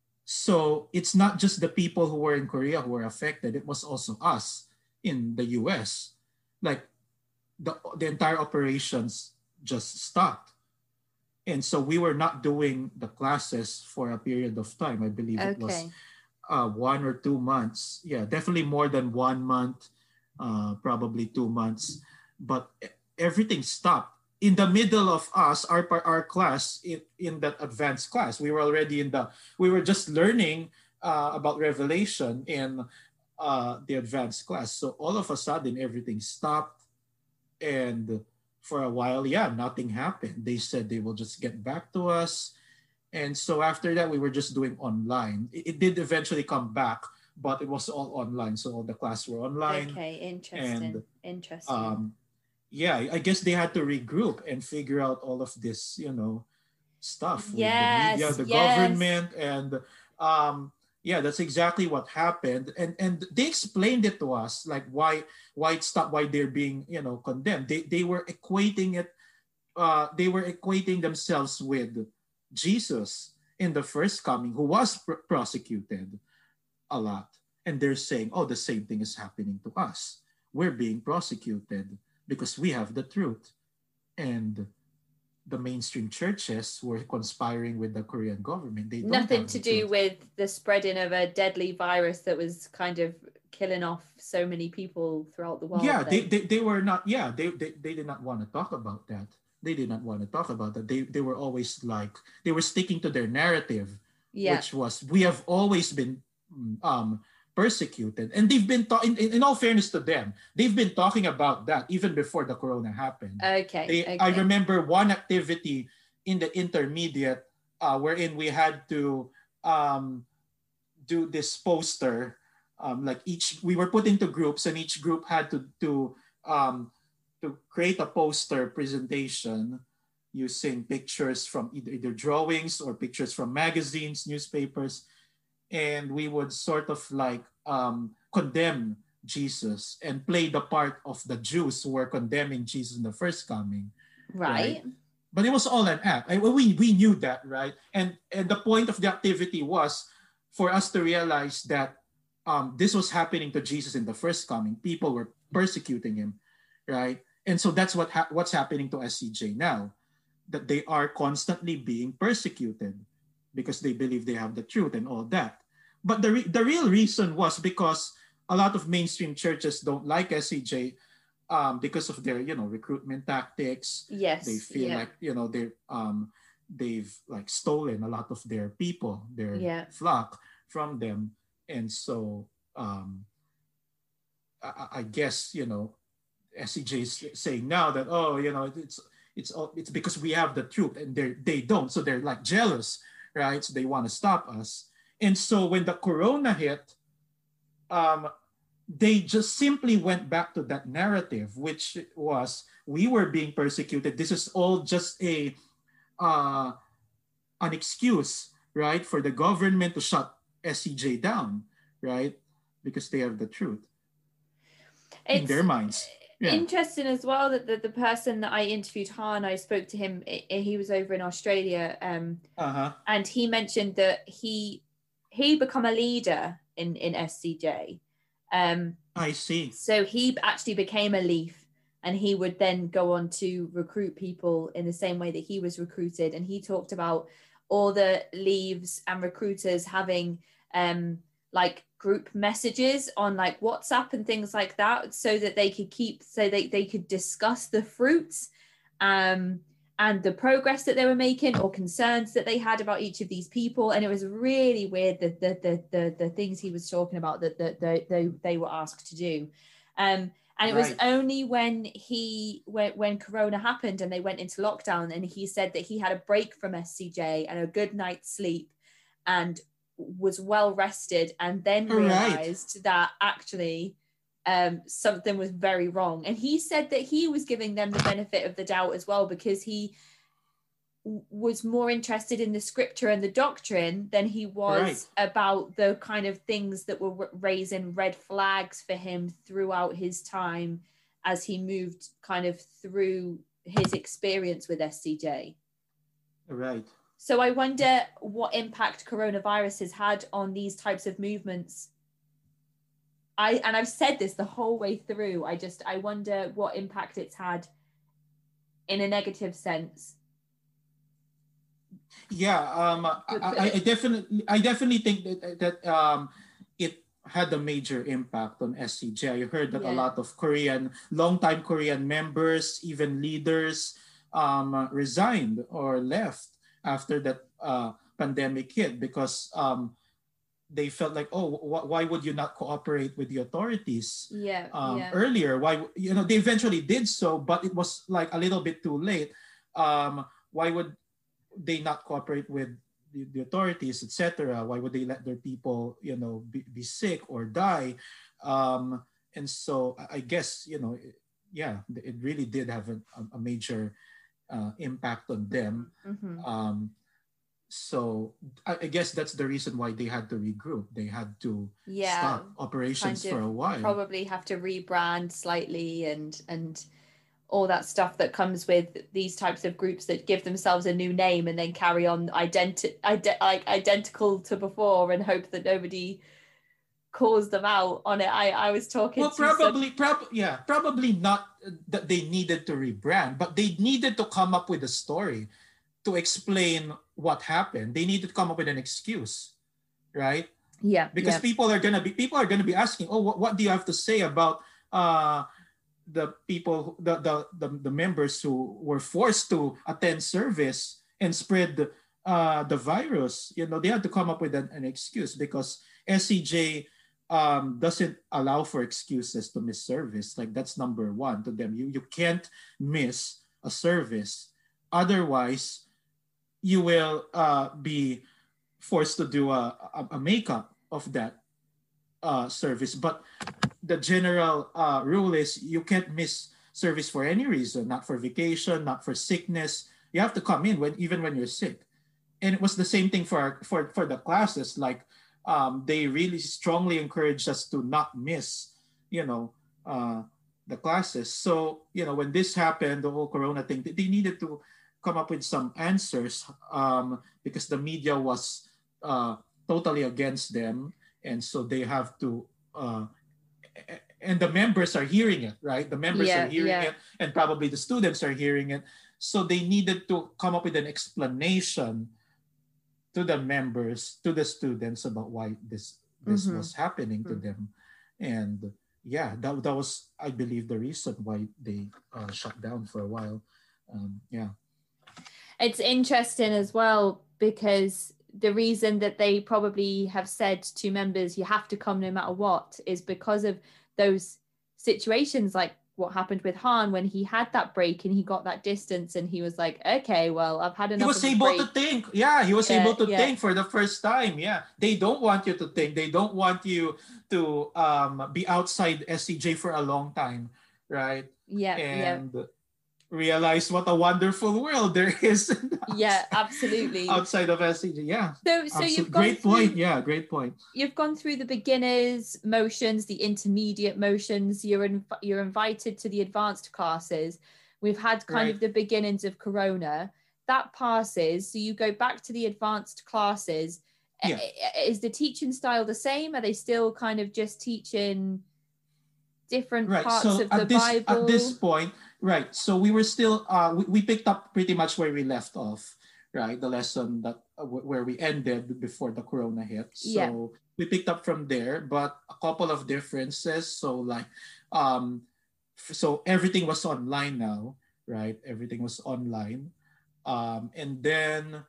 So it's not just the people who were in Korea who were affected; it was also us in the U S. Like the the entire operations just stopped. And so we were not doing the classes for a period of time. I believe it was Okay. uh, one or two months. Yeah, definitely more than one month, uh, probably two months. But e- everything stopped. In the middle of us, our par- our class in, in that advanced class, we were already in the, we were just learning uh, about Revelation in uh, the advanced class. So all of a sudden, everything stopped. And for a while, yeah, nothing happened. They said they will just get back to us. And so after that, we were just doing online. It, it did eventually come back, but it was all online. So all the classes were online. Okay, And interesting. Interesting. um, yeah, I guess they had to regroup and figure out all of this, you know, stuff with the media, Yes, the yes. government, and um, yeah, that's exactly what happened. And and they explained it to us, like why why it stopped, why they're being, you know, condemned. They they were equating it, uh, they were equating themselves with Jesus in the first coming, who was pr- prosecuted a lot, and they're saying, oh, the same thing is happening to us. We're being prosecuted because we have the truth, and the mainstream churches were conspiring with the Korean government. They don't Nothing have to the do truth. with the spreading of a deadly virus that was kind of killing off so many people throughout the world. Yeah, they, then. they, they were not, yeah, they, they, they did not want to talk about that. They did not want to talk about that. They, they were always like, they were sticking to their narrative, Yeah. which was, we have always been um, persecuted. And they've been, ta- in, in all fairness to them, they've been talking about that even before the corona happened. Okay. They, okay. I remember one activity in the intermediate uh, wherein we had to um, do this poster. Um, like each, we were put into groups, and each group had to to um, to create a poster presentation using pictures from either, either drawings or pictures from magazines, newspapers, and we would sort of like um, condemn Jesus and play the part of the Jews who were condemning Jesus in the first coming. Right. right? But it was all an act. I, we, we knew that, right? And, and the point of the activity was for us to realize that um, this was happening to Jesus in the first coming. People were persecuting him, right? And so that's what ha- what's happening to S C J now, that they are constantly being persecuted because they believe they have the truth and all that. But the, re- the real reason was because a lot of mainstream churches don't like S C J um, because of their, you know, recruitment tactics. Yes. They feel yeah. like, you know, they're um, they've like stolen a lot of their people, their Yeah. flock from them. And so um, I, I guess, you know, S C J is saying now that, oh, you know, it's it's it's because we have the truth, and they they don't, so they're like jealous, right? So they want to stop us. And so when the corona hit, um, they just simply went back to that narrative, which was we were being persecuted. This is all just a uh, an excuse, right, for the government to shut S C J down, right, because they have the truth in It's their minds. Yeah. interesting as well that the, the person that I interviewed, Han, I spoke to him, he was over in Australia, um, uh-huh. and he mentioned that he he become a leader in, in S C J. Um, I see. So he actually became a Leaf, and he would then go on to recruit people in the same way that he was recruited. And he talked about all the Leaves and recruiters having um, like group messages on like WhatsApp and things like that, so that they could keep, so they, they could discuss the fruits um, and the progress that they were making, or concerns that they had about each of these people. And it was really weird, the the the the, the things he was talking about that, that, that they, they were asked to do. Um, and it was Right. only when he when, when Corona happened and they went into lockdown, and he said that he had a break from S C J and a good night's sleep and was well rested, and then Right. realized that actually um, something was very wrong. And he said that he was giving them the benefit of the doubt as well, because he was more interested in the scripture and the doctrine than he was Right. about the kind of things that were raising red flags for him throughout his time as he moved kind of through his experience with S C J. Right. So I wonder what impact coronavirus has had on these types of movements. I and I've said this the whole way through. I just I wonder what impact it's had in a negative sense. Yeah, um, I, I definitely, I definitely think that that um, it had a major impact on S C J. I heard that Yeah. a lot of Korean, longtime Korean members, even leaders, um, resigned or left after that uh, pandemic hit because um, they felt like, oh, wh- why would you not cooperate with the authorities Yeah, um, yeah. earlier? Why, you know, they eventually did so, but it was like a little bit too late. Um, why would they not cooperate with the, the authorities, et cetera? Why would they let their people, you know, be, be sick or die? Um, and so I I guess, you know, it- yeah, it really did have a, a major uh, impact on them. Mhm. Um, so I, I guess that's the reason why they had to regroup. They had to Yeah, stop operations kind for of a while. probably have to rebrand slightly and and all that stuff that comes with these types of groups that give themselves a new name and then carry on identi- ide- like identical to before and hope that nobody calls them out on it. I, I was talking Well, to some- probably, prob- yeah, probably not uh, that they needed to rebrand, but they needed to come up with a story to explain what happened. They needed to come up with an excuse, right? yeah, Because yeah. people are gonna be people are gonna be asking, oh, what, what do you have to say about uh, the people, who- the, the the the members who were forced to attend service and spread uh, the virus? You know, they had to come up with an, an excuse because S C J um, doesn't allow for excuses to miss service. Like that's number one to them. You you can't miss a service, otherwise you will uh, be forced to do a, a, a makeup of that uh, service. But the general uh, rule is you can't miss service for any reason, not for vacation, not for sickness. You have to come in when even when you're sick. And it was the same thing for our, for for the classes. Like um, they really strongly encouraged us to not miss, you know, uh, the classes. So you know when this happened, the whole Corona thing, they needed to come up with some answers um, because the media was uh, totally against them, and so they have to. Uh, and the members are hearing it, right? The members Yeah, are hearing yeah. it, and probably the students are hearing it. So they needed to come up with an explanation to the members, to the students about why this this Mhm. was happening to Mhm. them, and yeah, that that was, I believe, the reason why they uh, shut down for a while. Um, yeah. It's interesting as well because the reason that they probably have said to members you have to come no matter what is because of those situations like what happened with Han when he had that break and he got that distance and he was like, okay, well, I've had He enough was of the able break. to think. Yeah, he was Yeah, able to yeah. think for the first time. Yeah, they don't want you to think. They don't want you to um, be outside S C J for a long time, right? Yeah, yeah. And realize what a wonderful world there is Yeah, absolutely. outside of S C J. Yeah. So, so Absolute- you've gone great point. through, Yeah, great point. you've gone through the beginners motions, the intermediate motions. You're in, you're invited to the advanced classes. We've had kind Right. of the beginnings of Corona. That passes, so you go back to the advanced classes. Yeah. I- Is the teaching style the same? Are they still kind of just teaching different Right. parts So of the at this Bible? at this point, right. So we were still uh, we, we picked up pretty much where we left off, right? The lesson that uh, w- where we ended before the Corona hit. So Yeah. we picked up from there, but a couple of differences. So like, um, f- so everything was online now, right? Everything was online, um, and then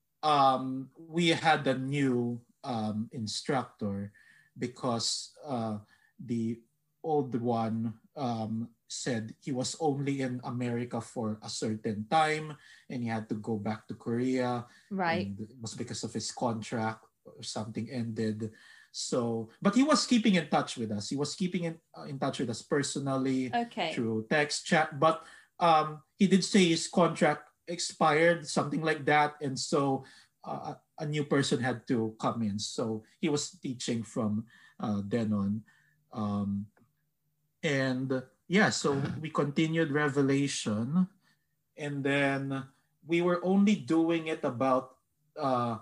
um, we had a new um, instructor because uh, the old one um, said he was only in America for a certain time and he had to go back to Korea. Right. And it was because of his contract or something ended. So, but he was keeping in touch with us. He was keeping in, uh, in touch with us personally Okay. through text chat. But um, he did say his contract expired, something like that. And so uh, a new person had to come in. So he was teaching from uh, then on. Um, and yeah, so we continued Revelation. And then we were only doing it about uh,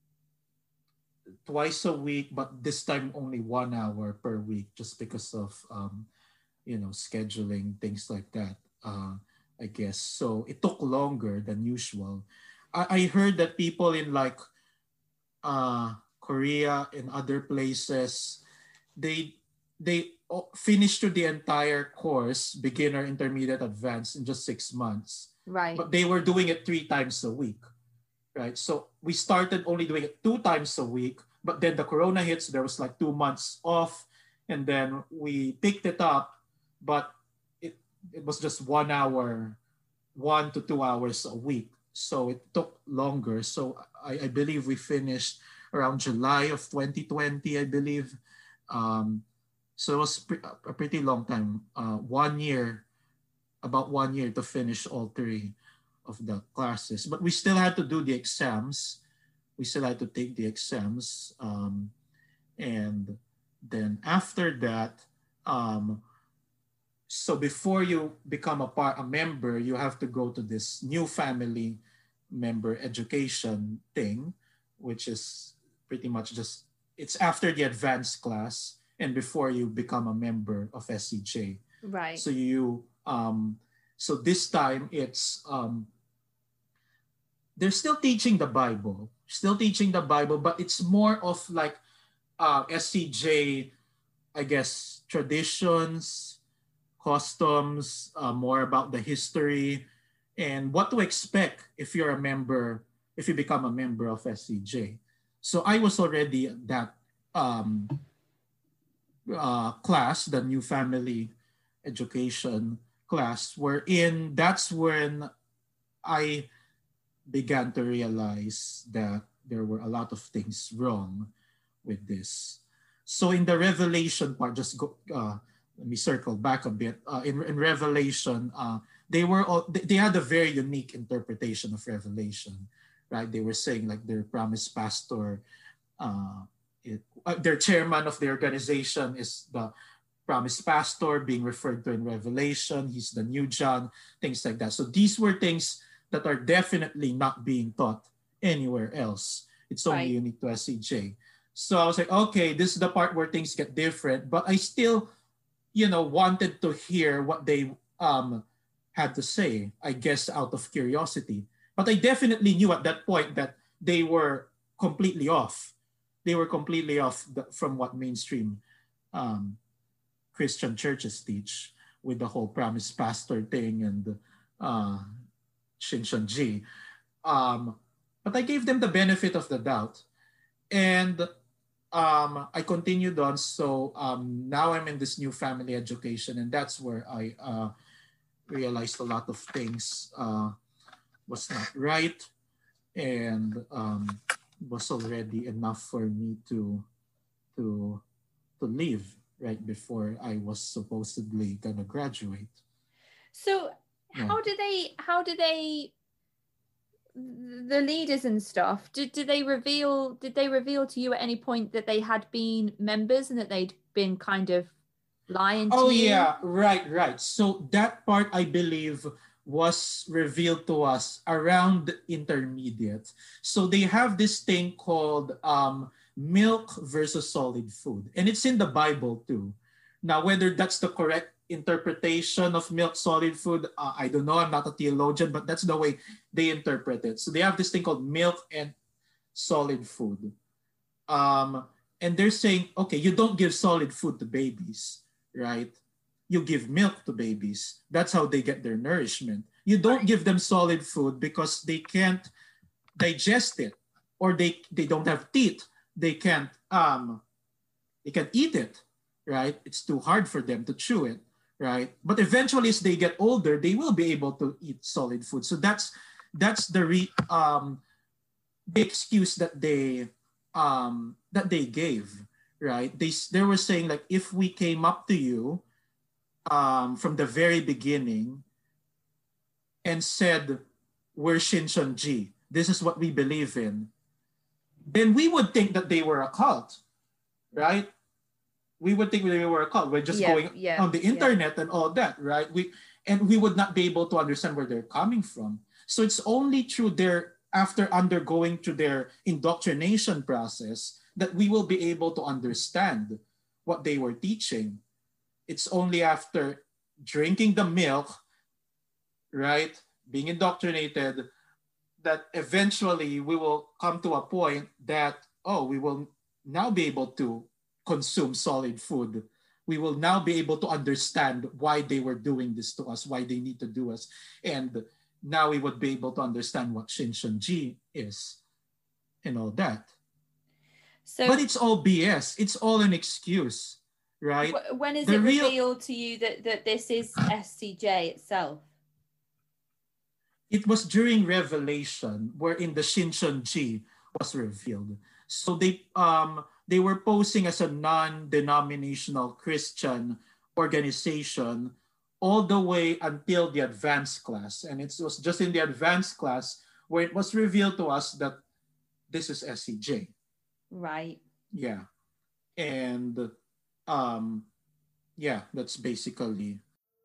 twice a week, but this time only one hour per week, just because of um, you know scheduling, things like that. Uh, I guess so. It took longer than usual. I, I heard that people in like uh, Korea and other places, they they o- finished through the entire course, beginner, intermediate, advanced, in just six months. Right. But they were doing it three times a week, right? So we started only doing it two times a week, but then the corona hits, there was like two months off, and then we picked it up, but it, it was just one hour, one to two hours a week. So it took longer. So I, I believe we finished around July of twenty twenty, I believe. Um, so it was pre- a pretty long time, uh, one year, about one year to finish all three of the classes. But we still had to do the exams. We still had to take the exams. Um, and then after that, um, so before you become a part, a member, you have to go to this new family member education thing, which is pretty much just, it's after the advanced class and before you become a member of S C J. Right. So you, um, so this time it's, um, they're still teaching the Bible, still teaching the Bible, but it's more of like uh, S C J, I guess, traditions, customs, uh, more about the history, and what to expect if you're a member, if you become a member of S C J. So I was already at that um, uh, class, the new family education class, wherein that's when I began to realize that there were a lot of things wrong with this. So in the Revelation part, just go, uh, let me circle back a bit. Uh, in, in Revelation, uh, they were all, they, they had a very unique interpretation of Revelation, right? They were saying like their promised pastor, uh, it, uh, their chairman of the organization is the promised pastor being referred to in Revelation. He's the new John, things like that. So these were things that are definitely not being taught anywhere else. It's only Right. unique to S C J. So I was like, okay, this is the part where things get different, but I still, you know, wanted to hear what they um, had to say, I guess out of curiosity. But I definitely knew at that point that they were completely off. They were completely off the, from what mainstream um, Christian churches teach with the whole promised pastor thing and uh, Shincheonji. Um, but I gave them the benefit of the doubt. And um, I continued on. So um, now I'm in this new family education, and that's where I uh, realized a lot of things uh, was not right, and um, was already enough for me to to to leave right before I was supposedly gonna graduate. So Yeah. how do they how do they the leaders and stuff, did, did they reveal did they reveal to you at any point that they had been members and that they'd been kind of lying to Oh you? yeah, right, right. So that part I believe was revealed to us around intermediate. So they have this thing called um, milk versus solid food, and it's in the Bible too. Now, whether that's the correct interpretation of milk, solid food, uh, I don't know. I'm not a theologian, but that's the way they interpret it. So they have this thing called milk and solid food. Um, and they're saying, okay, you don't give solid food to babies, right? You give milk to babies. That's how they get their nourishment. You don't give them solid food because they can't digest it, or they, they don't have teeth. They can't um they can't eat it, right? It's too hard for them to chew it, right? But eventually, as they get older, they will be able to eat solid food. So that's that's the re, um the excuse that they um that they gave, right? They they were saying like, if we came up to you um from the very beginning and said we're Shincheonji. This is what we believe in. Then we would think that they were a cult, right? We would think they were a cult. We're just Yeah, going yeah, on the internet and all that, right? We and we would not be able to understand where they're coming from. So it's only through their, after undergoing through their indoctrination process, that we will be able to understand what they were teaching. It's only after drinking the milk, right, being indoctrinated, that eventually we will come to a point that, oh, we will now be able to consume solid food. We will now be able to understand why they were doing this to us, why they need to do us. And now we would be able to understand what Shincheonji is and all that. So, but it's all B S. It's all an excuse, right? w- when is The it real- revealed to you that, that this is S C J itself? It was during Revelation wherein the Shincheonji was revealed. So they um they were posing as a non-denominational Christian organization all the way until the advanced class. And it was just in the advanced class where it was revealed to us that this is S C J. Right. Yeah. And um yeah, that's basically.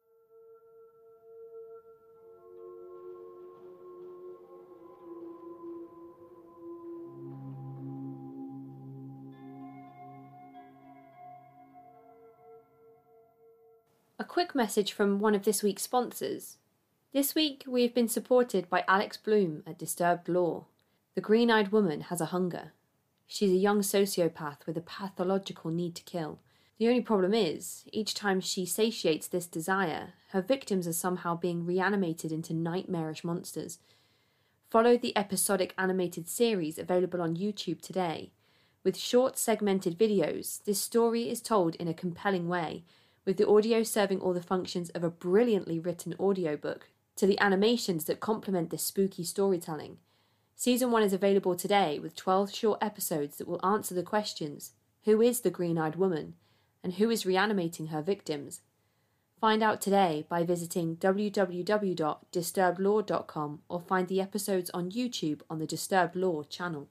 A quick message from one of this week's sponsors. This week we have been supported by Alex Bloom at Disturbed Law. The green-eyed woman has a hunger. She's a young sociopath with a pathological need to kill. The only problem is, each time she satiates this desire, her victims are somehow being reanimated into nightmarish monsters. Follow the episodic animated series available on YouTube today. With short segmented videos, this story is told in a compelling way, with the audio serving all the functions of a brilliantly written audiobook to the animations that complement this spooky storytelling. Season one is available today with twelve short episodes that will answer the questions: who is the green-eyed woman? And who is reanimating her victims? Find out today by visiting w w w dot disturbed law dot com or find the episodes on YouTube on the Disturbed Law channel.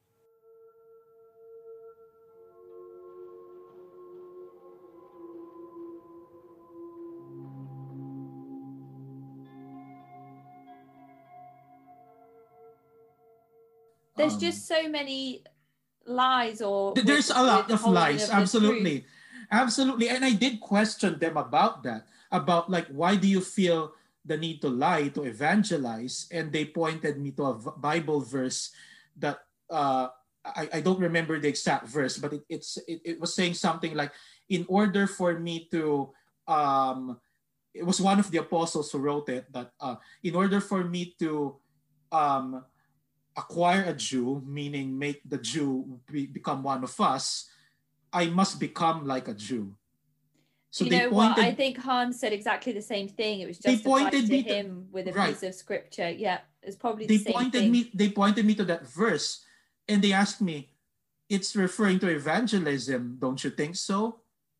There's Um, just so many lies or There's with- a lot of withholding lies, the absolutely. truth. Absolutely. And I did question them about that, about like, why do you feel the need to lie, to evangelize? And they pointed me to a v- Bible verse that uh, I, I don't remember the exact verse, but it, it's, it, it was saying something like, in order for me to, um, it was one of the apostles who wrote it, that uh, in order for me to um, acquire a Jew, meaning make the Jew be, become one of us, I must become like a Jew. So you they know pointed, what? I think Hans said exactly the same thing. It was They justified pointed to me to- him with a right. piece of scripture. Yeah, it's probably they the same pointed thing. me they pointed me to that verse, and they asked me, it's referring to evangelism, don't you think so?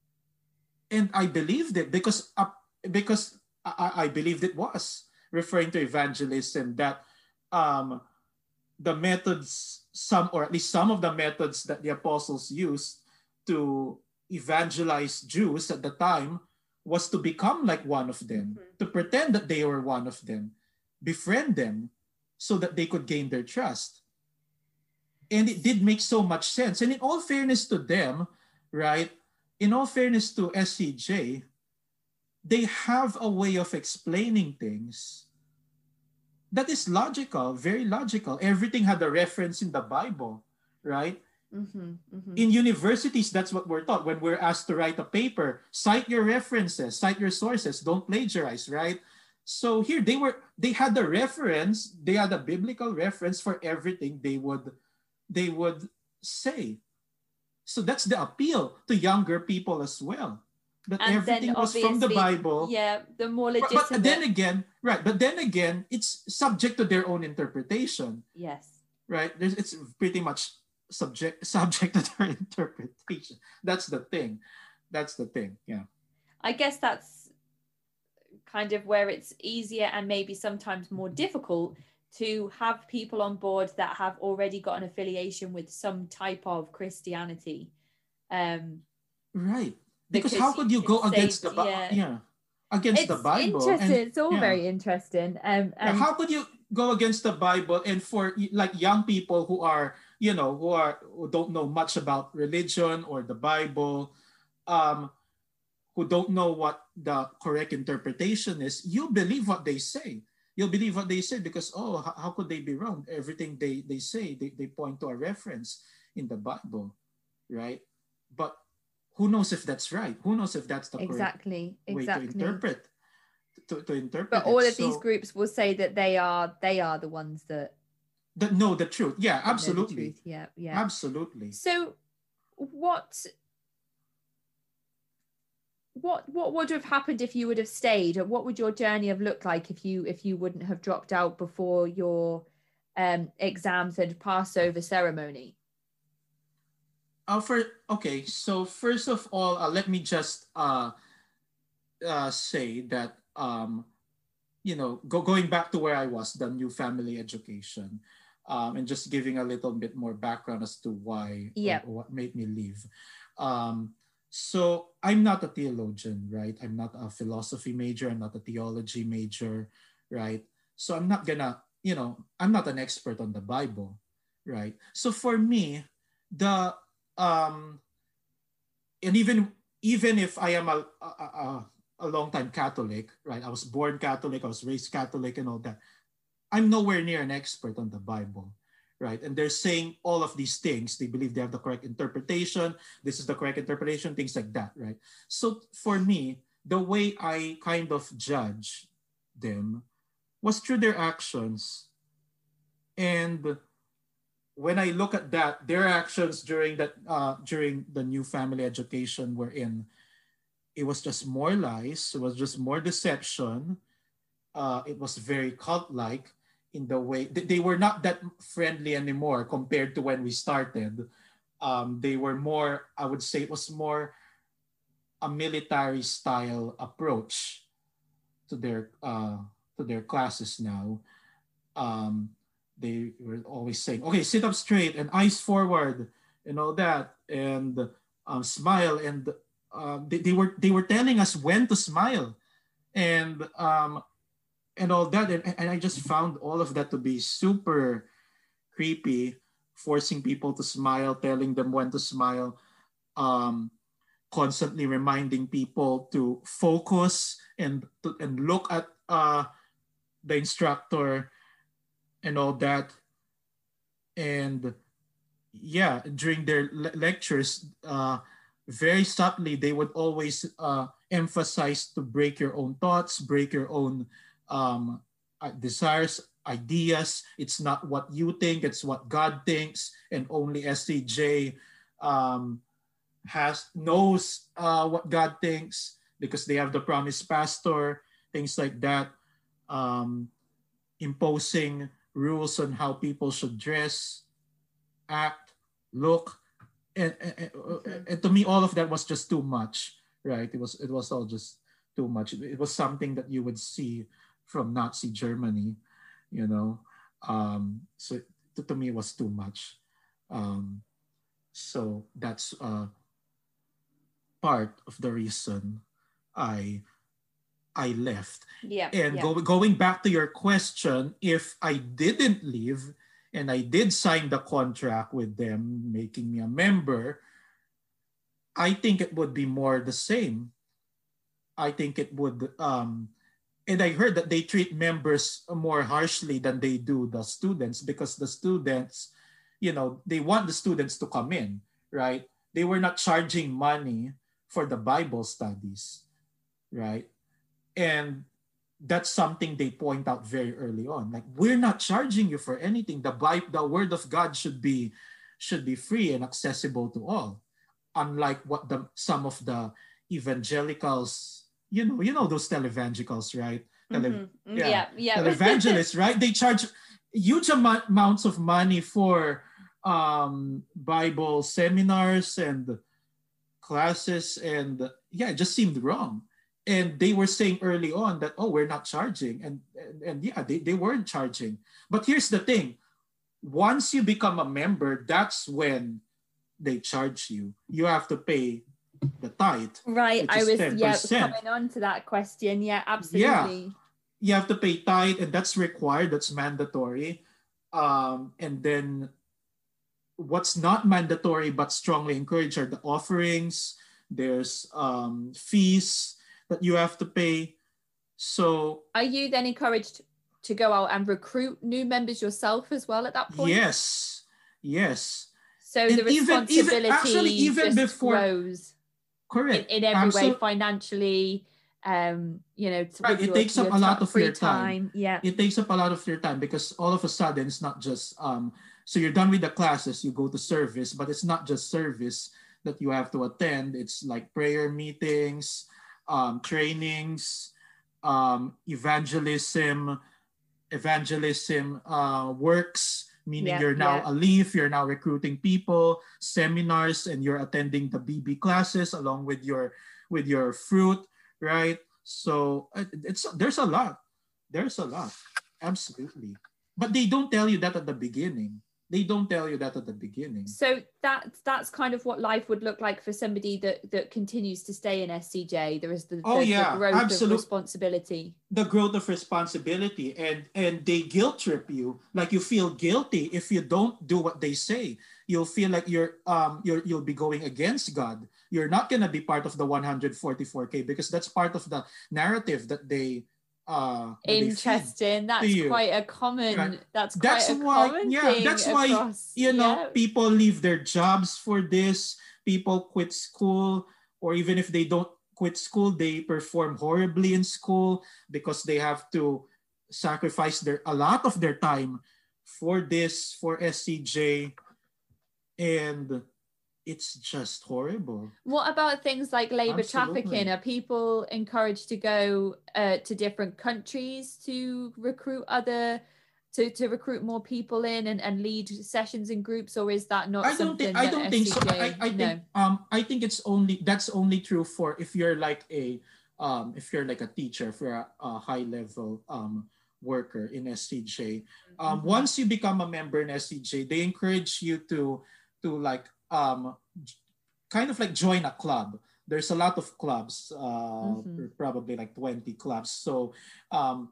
And I believed it because uh, because I, I believed it was referring to evangelism, that um, the methods, some or at least some of the methods that the apostles used to evangelize Jews at the time was to become like one of them, Mhm. to pretend that they were one of them, befriend them so that they could gain their trust. And it did make so much sense. And in all fairness to them, right, in all fairness to S C J, they have a way of explaining things that is logical, very logical. Everything had a reference in the Bible, right? Mhm, mhm. In universities, that's what we're taught. When we're asked to write a paper, cite your references, cite your sources, don't plagiarize, right? So here they were, they had a reference, they had a biblical reference for everything they would, they would say. So that's the appeal to younger people as well. That And everything then was from the obviously, Bible. Yeah, the more But, legitimate. but then again, right? But then again, it's subject to their own interpretation, yes. right? There's, it's pretty much subject subject to their interpretation. That's the thing. That's the thing. Yeah. I guess that's kind of where it's easier and maybe sometimes more difficult to have people on board that have already got an affiliation with some type of Christianity. Um, right. Because, because how could you you go can against say- the Bi- yeah. yeah. against it's the Bible? interesting. And It's all yeah. very interesting. Um, Yeah, and how could you go against the Bible, and for like young people who are, you know, who are who don't know much about religion or the Bible, um, who don't know what the correct interpretation is, you believe what they say. You'll believe what they say because, oh, how, how could they be wrong? Everything they, they say, they, they point to a reference in the Bible, right? But who knows if that's right? Who knows if that's the exactly, correct way exactly. to interpret to, to interpret But all it. of these So- groups will say that they are they are the ones that The, know the truth. Yeah, know the absolutely. truth. Yeah, yeah. Absolutely. So, what what what would have happened if you would have stayed, or what would your journey have looked like if you if you wouldn't have dropped out before your um exams and Passover ceremony? Uh, for okay, so first of all, uh, let me just uh, uh, say that um, you know, go, going back to where I was, the new family education, um, and just giving a little bit more background as to why Yeah. or, what made me leave. Um, so I'm not a theologian, right? I'm not a philosophy major. I'm not a theology major, right? So I'm not gonna, you know, I'm not an expert on the Bible, right? So for me, the um, and even even if I am a, a, a a long-time Catholic, right? I was born Catholic, I was raised Catholic and all that. I'm nowhere near an expert on the Bible, right? And they're saying all of these things. They believe they have the correct interpretation. This is the correct interpretation, things like that, right? So for me, the way I kind of judge them was through their actions. And when I look at that, their actions during that uh, during the new family education we're in, it was just more lies. It was just more deception. Uh, it was very cult-like in the way they, they were not that friendly anymore compared to when we started. Um, they were more, I would say, it was more a military style approach to their uh, to their classes now. Um, they were always saying, "Okay, sit up straight and eyes forward," and all that, and um, smile and. Um, they, they were they were telling us when to smile, and um, and all that, and, and I just found all of that to be super creepy, forcing people to smile, telling them when to smile, um, constantly reminding people to focus and to, and look at uh, the instructor, and all that, and yeah, during their le- lectures. Uh, very subtly, they would always uh, emphasize to break your own thoughts, break your own um, desires, ideas. It's not what you think, it's what God thinks. And only S C J um, has knows uh, what God thinks because they have the promised pastor, things like that. Um, imposing rules on how people should dress, act, look. And, and, and to me, all of that was just too much, right? It was it was all just too much. It, it was something that you would see from Nazi Germany, you know. Um, so to, to me, it was too much. Um, so that's uh, part of the reason I I left. Yeah. And yeah. go, going back to your question, if I didn't leave, and I did sign the contract with them, making me a member, I think it would be more the same. I think it would, um, and I heard that they treat members more harshly than they do the students because the students, you know, they want the students to come in, right? They were not charging money for the Bible studies, right? And that's something they point out very early on. Like, we're not charging you for anything. The Bible, the word of God should be should be free and accessible to all. Unlike what the some of the evangelicals, you know, you know those televangelicals, right? Tele, mm-hmm. Yeah, yeah. Televangelists, right? They charge huge am- amounts of money for um, Bible seminars and classes, and yeah, it just seemed wrong. and they were saying early on that, oh, we're not charging. And, and, and yeah, they, they weren't charging. But here's the thing. Once you become a member, that's when they charge you. You have to pay the tithe. Right. I was ten yeah, percent. coming on to that question. Yeah, absolutely. Yeah. You have to pay tithe, and that's required. That's mandatory. Um, and then what's not mandatory but strongly encouraged are the offerings. There's um, fees that you have to pay. So are you then encouraged to go out and recruit new members yourself as well at that point? Yes, yes. So and the responsibility even, even, actually, even just before, grows correct. in, in every Absol- way, financially, um, you know, to, right. with It your, takes up your a lot ta- of free your time. time. Yeah. It takes up a lot of your time because all of a sudden it's not just, um, so you're done with the classes, you go to service, but it's not just service that you have to attend. It's like prayer meetings, um, trainings, um, evangelism, evangelism uh, works, meaning Yeah, you're now yeah. a leaf, you're now recruiting people, seminars, and you're attending the B B classes along with your with your fruit, right? So uh, it's there's a lot. There's a lot. Absolutely. But they don't tell you that at the beginning. They don't tell you that at the beginning. So that's that's kind of what life would look like for somebody that that continues to stay in S C J. There is the, Oh, the, yeah, the growth absolute- of responsibility. The growth of responsibility, and and they guilt trip you, like you feel guilty if you don't do what they say. You'll feel like you're um you're you'll be going against God. You're not gonna be part of the one hundred forty-four K because that's part of the narrative that they uh that they feed Interesting. That's to you. quite a common. Right. That's quite That's a why, common yeah, thing that's why, across, you know, yeah. people leave their jobs for this. People quit school, or even if they don't quit school, they perform horribly in school because they have to sacrifice their a lot of their time for this, for S C J, and it's just horrible. What about things like labor Absolutely. trafficking? Are people encouraged to go uh, to different countries to recruit other, to, to recruit more people in and, and lead sessions in groups, or is that not I don't something think I that don't think so. S C J? I, I no. think um I think it's only that's only true for if you're like a um if you're like a teacher, if you're a, a high level um worker in S C J. Um Mhm. once you become a member in S C J, they encourage you to to like um kind of like join a club. There's a lot of clubs, uh Mhm. probably like twenty clubs. So um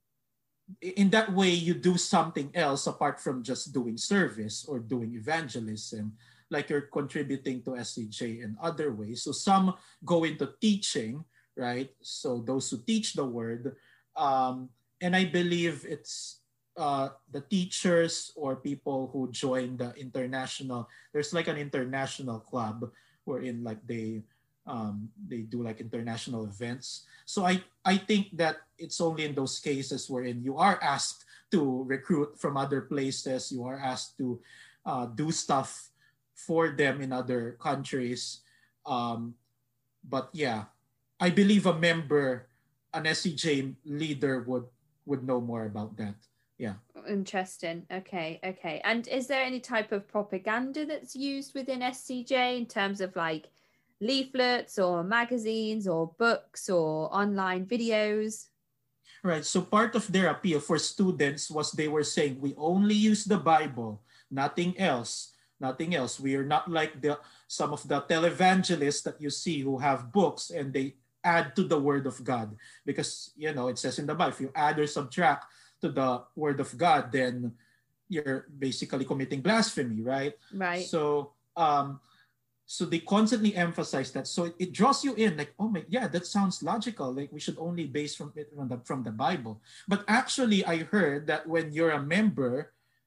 in that way you do something else apart from just doing service or doing evangelism, like you're contributing to S C J in other ways. So some go into teaching, right? So those who teach the word, um, and I believe it's uh, the teachers or people who join the international, there's like an international club wherein like they um, they do like international events. So I, I think that it's only in those cases wherein you are asked to recruit from other places, you are asked to uh, do stuff for them in other countries. Um, but yeah, I believe a member, an S C J leader would would know more about that. Yeah. Interesting. Okay. Okay. And is there any type of propaganda that's used within S C J in terms of like leaflets or magazines or books or online videos? Right. So part of their appeal for students was they were saying we only use the Bible, nothing else, nothing else. We are not like the some of the televangelists that you see who have books and they add to the word of God, because you know it says in the Bible, if you add or subtract to the word of God, then you're basically committing blasphemy, right? Right. So um so they constantly emphasize that. So it, it draws you in, like, oh my, yeah, that sounds logical. Like we should only base from it from the from the Bible. But actually, I heard that when you're a member,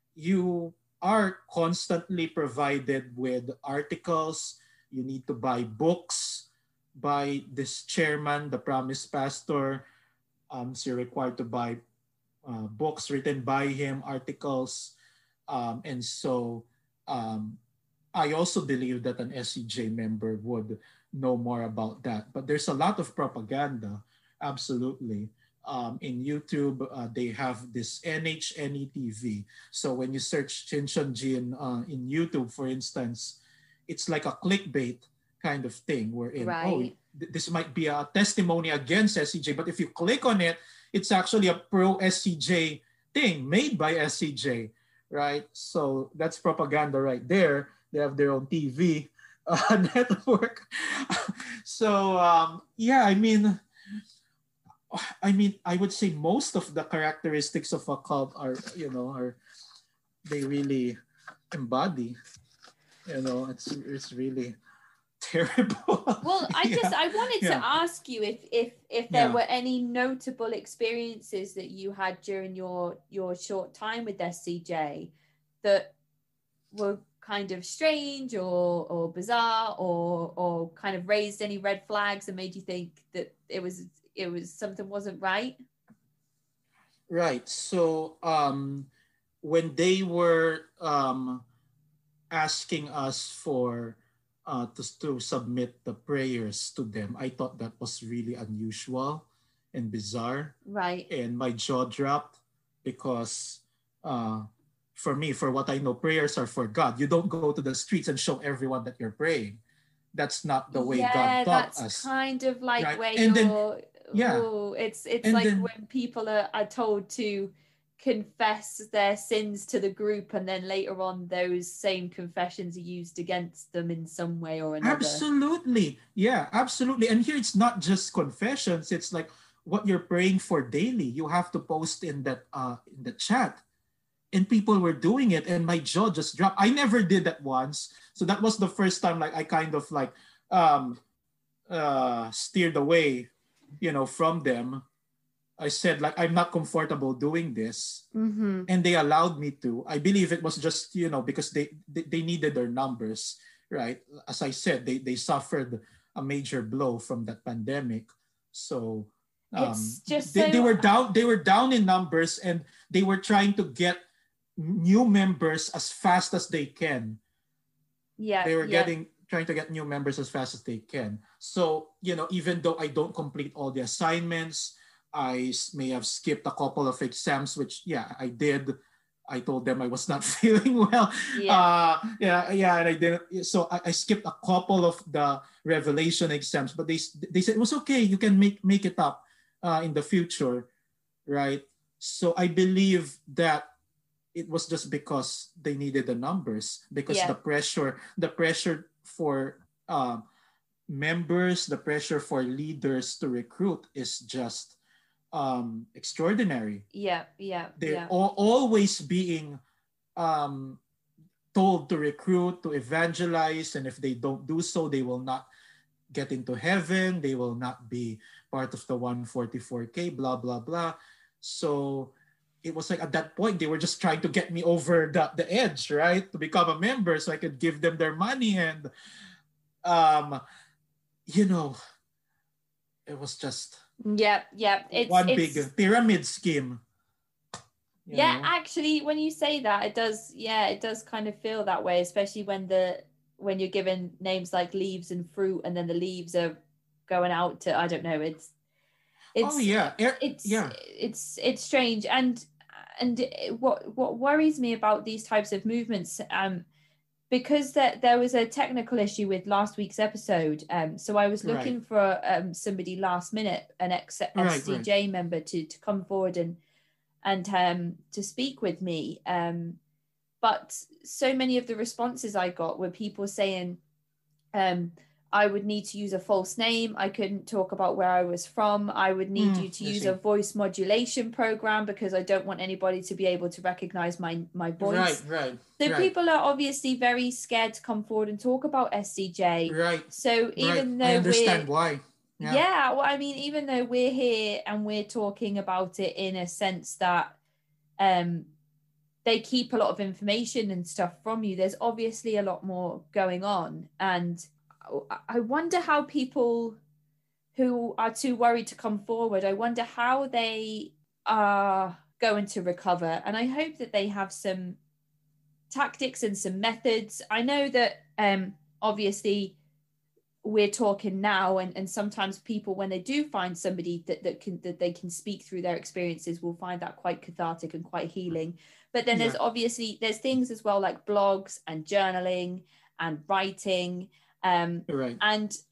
you are constantly provided with articles. You need to buy books by this chairman, the Promise Pastor. Um, so you're required to buy uh, books written by him, articles, um, and so. Um, I also believe that an S C J member would know more about that. But there's a lot of propaganda, absolutely. Um, in YouTube, uh, they have this N H N E T V. So when you search Chinchonji uh, in YouTube, for instance, it's like a clickbait kind of thing wherein, Right. oh, th- this might be a testimony against S C J, but if you click on it, it's actually a pro S C J thing made by S C J, right? So that's propaganda right there. They have their own T V uh, network. So um, yeah, I mean, I mean, I would say most of the characteristics of a cult are, you know, are they really embody. You know, it's it's really terrible. Well, I Yeah. just I wanted Yeah. to ask you if if if there Yeah. were any notable experiences that you had during your your short time with S C J that were kind of strange or or bizarre or or kind of raised any red flags and made you think that it was it was something wasn't right. Right. So um, when they were um, asking us for uh, to, to submit the prayers to them, I thought that was really unusual and bizarre. Right. And my jaw dropped because uh, for me, for what I know, prayers are for God. You don't go to the streets and show everyone that you're praying. That's not the way yeah, God taught that's us. kind of like Right. where And then- you're yeah. ooh, it's it's And like then- when people are, are told to confess their sins to the group and then later on those same confessions are used against them in some way or another. Absolutely. Yeah, absolutely. And here it's not just confessions, it's like what you're praying for daily. You have to post in that uh in the chat. And people were doing it and my jaw just dropped. I never did that once. So that was the first time like I kind of like um uh steered away, you know, from them. I said like I'm not comfortable doing this. Mm-hmm. And they allowed me to. I believe it was just, you know, because they they, they needed their numbers, right? As I said, they they suffered a major blow from that pandemic. So um, It's just they, so- they were down they were down in numbers and they were trying to get new members as fast as they can. Yeah. They were yeah. getting trying to get new members as fast as they can. So, you know, even though I don't complete all the assignments, I s- may have skipped a couple of exams, which yeah, I did. I told them I was not feeling well. Yeah. Uh, yeah, yeah, and I didn't. So I, I skipped a couple of the Revelation exams, but they s- they said it was okay. You can make make it up uh, in the future, right? So I believe that it was just because they needed the numbers, because Yeah. the pressure, the pressure for um, members, the pressure for leaders to recruit is just um, extraordinary. Yeah. Yeah. They're Yeah. al- always being um, told to recruit, to evangelize, and if they don't do so, they will not get into heaven. They will not be part of the one forty-four K, blah, blah, blah. So it was like at that point, they were just trying to get me over the, the edge, right? To become a member so I could give them their money. And, um, you know, it was just Yeah. Yeah. It's one it's, big pyramid scheme. you yeah, know? actually, when you say that, it does. Yeah, it does kind of feel that way, especially when the when you're given names like leaves and fruit, and then the leaves are going out to I don't know. It's it's oh, yeah. Er- it's yeah. it's it's strange, and and what what worries me about these types of movements, um, because there there was a technical issue with last week's episode, um, so I was looking Right. for um somebody last minute, an ex Right, S C J member to to come forward and and um to speak with me, um, but so many of the responses I got were people saying, um. I would need to use a false name. I couldn't talk about where I was from. I would need Mm, you to I use see. a voice modulation program because I don't want anybody to be able to recognize my, my voice. Right, right. So right. people are obviously very scared to come forward and talk about S C J. Right. So even right. though I understand we're why. yeah. well, I mean, even though we're here and we're talking about it in a sense that um they keep a lot of information and stuff from you, there's obviously a lot more going on. And I wonder how people who are too worried to come forward, I wonder how they are going to recover. And I hope that they have some tactics and some methods. I know that um, obviously we're talking now, and, and sometimes people, when they do find somebody that, that can that they can speak through their experiences, will find that quite cathartic and quite healing. But then there's Yeah. obviously there's things as well like blogs and journaling and writing. Um, Right. and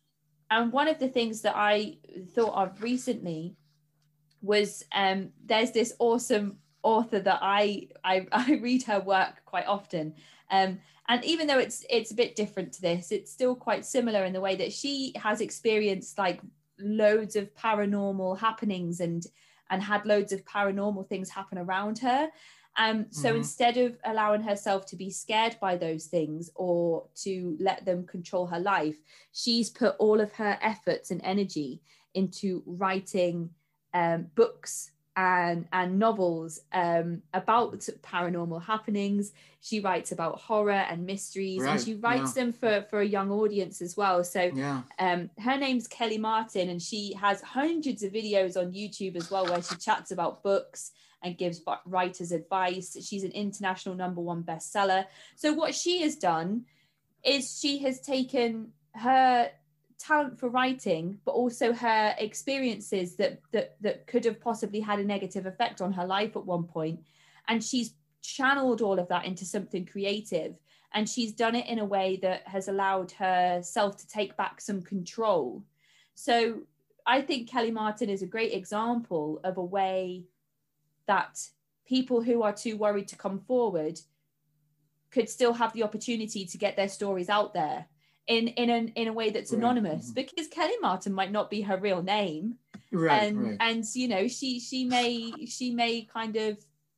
and one of the things that I thought of recently was um, there's this awesome author that I, I I read her work quite often. Um, and even though it's it's a bit different to this, it's still quite similar in the way that she has experienced like loads of paranormal happenings and and had loads of paranormal things happen around her. Um, so mm-hmm. instead of allowing herself to be scared by those things or to let them control her life, she's put all of her efforts and energy into writing um, books and, and novels um, about paranormal happenings. She writes about horror and mysteries, right. and she writes yeah. them for, for a young audience as well. So yeah. um, her name's Kelly Martin, and she has hundreds of videos on YouTube as well where she chats about books and gives writers advice. She's an international number one bestseller. So what she has done is she has taken her talent for writing, but also her experiences that that that could have possibly had a negative effect on her life at one point, and she's channeled all of that into something creative, and she's done it in a way that has allowed herself to take back some control. So I think Kelly Martin is a great example of a way that people who are too worried to come forward could still have the opportunity to get their stories out there in in an in a way that's right. anonymous, because Kelly Martin might not be her real name, right and right. and you know she she may she may kind of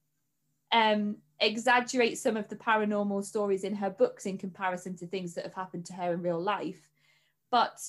um exaggerate some of the paranormal stories in her books in comparison to things that have happened to her in real life. But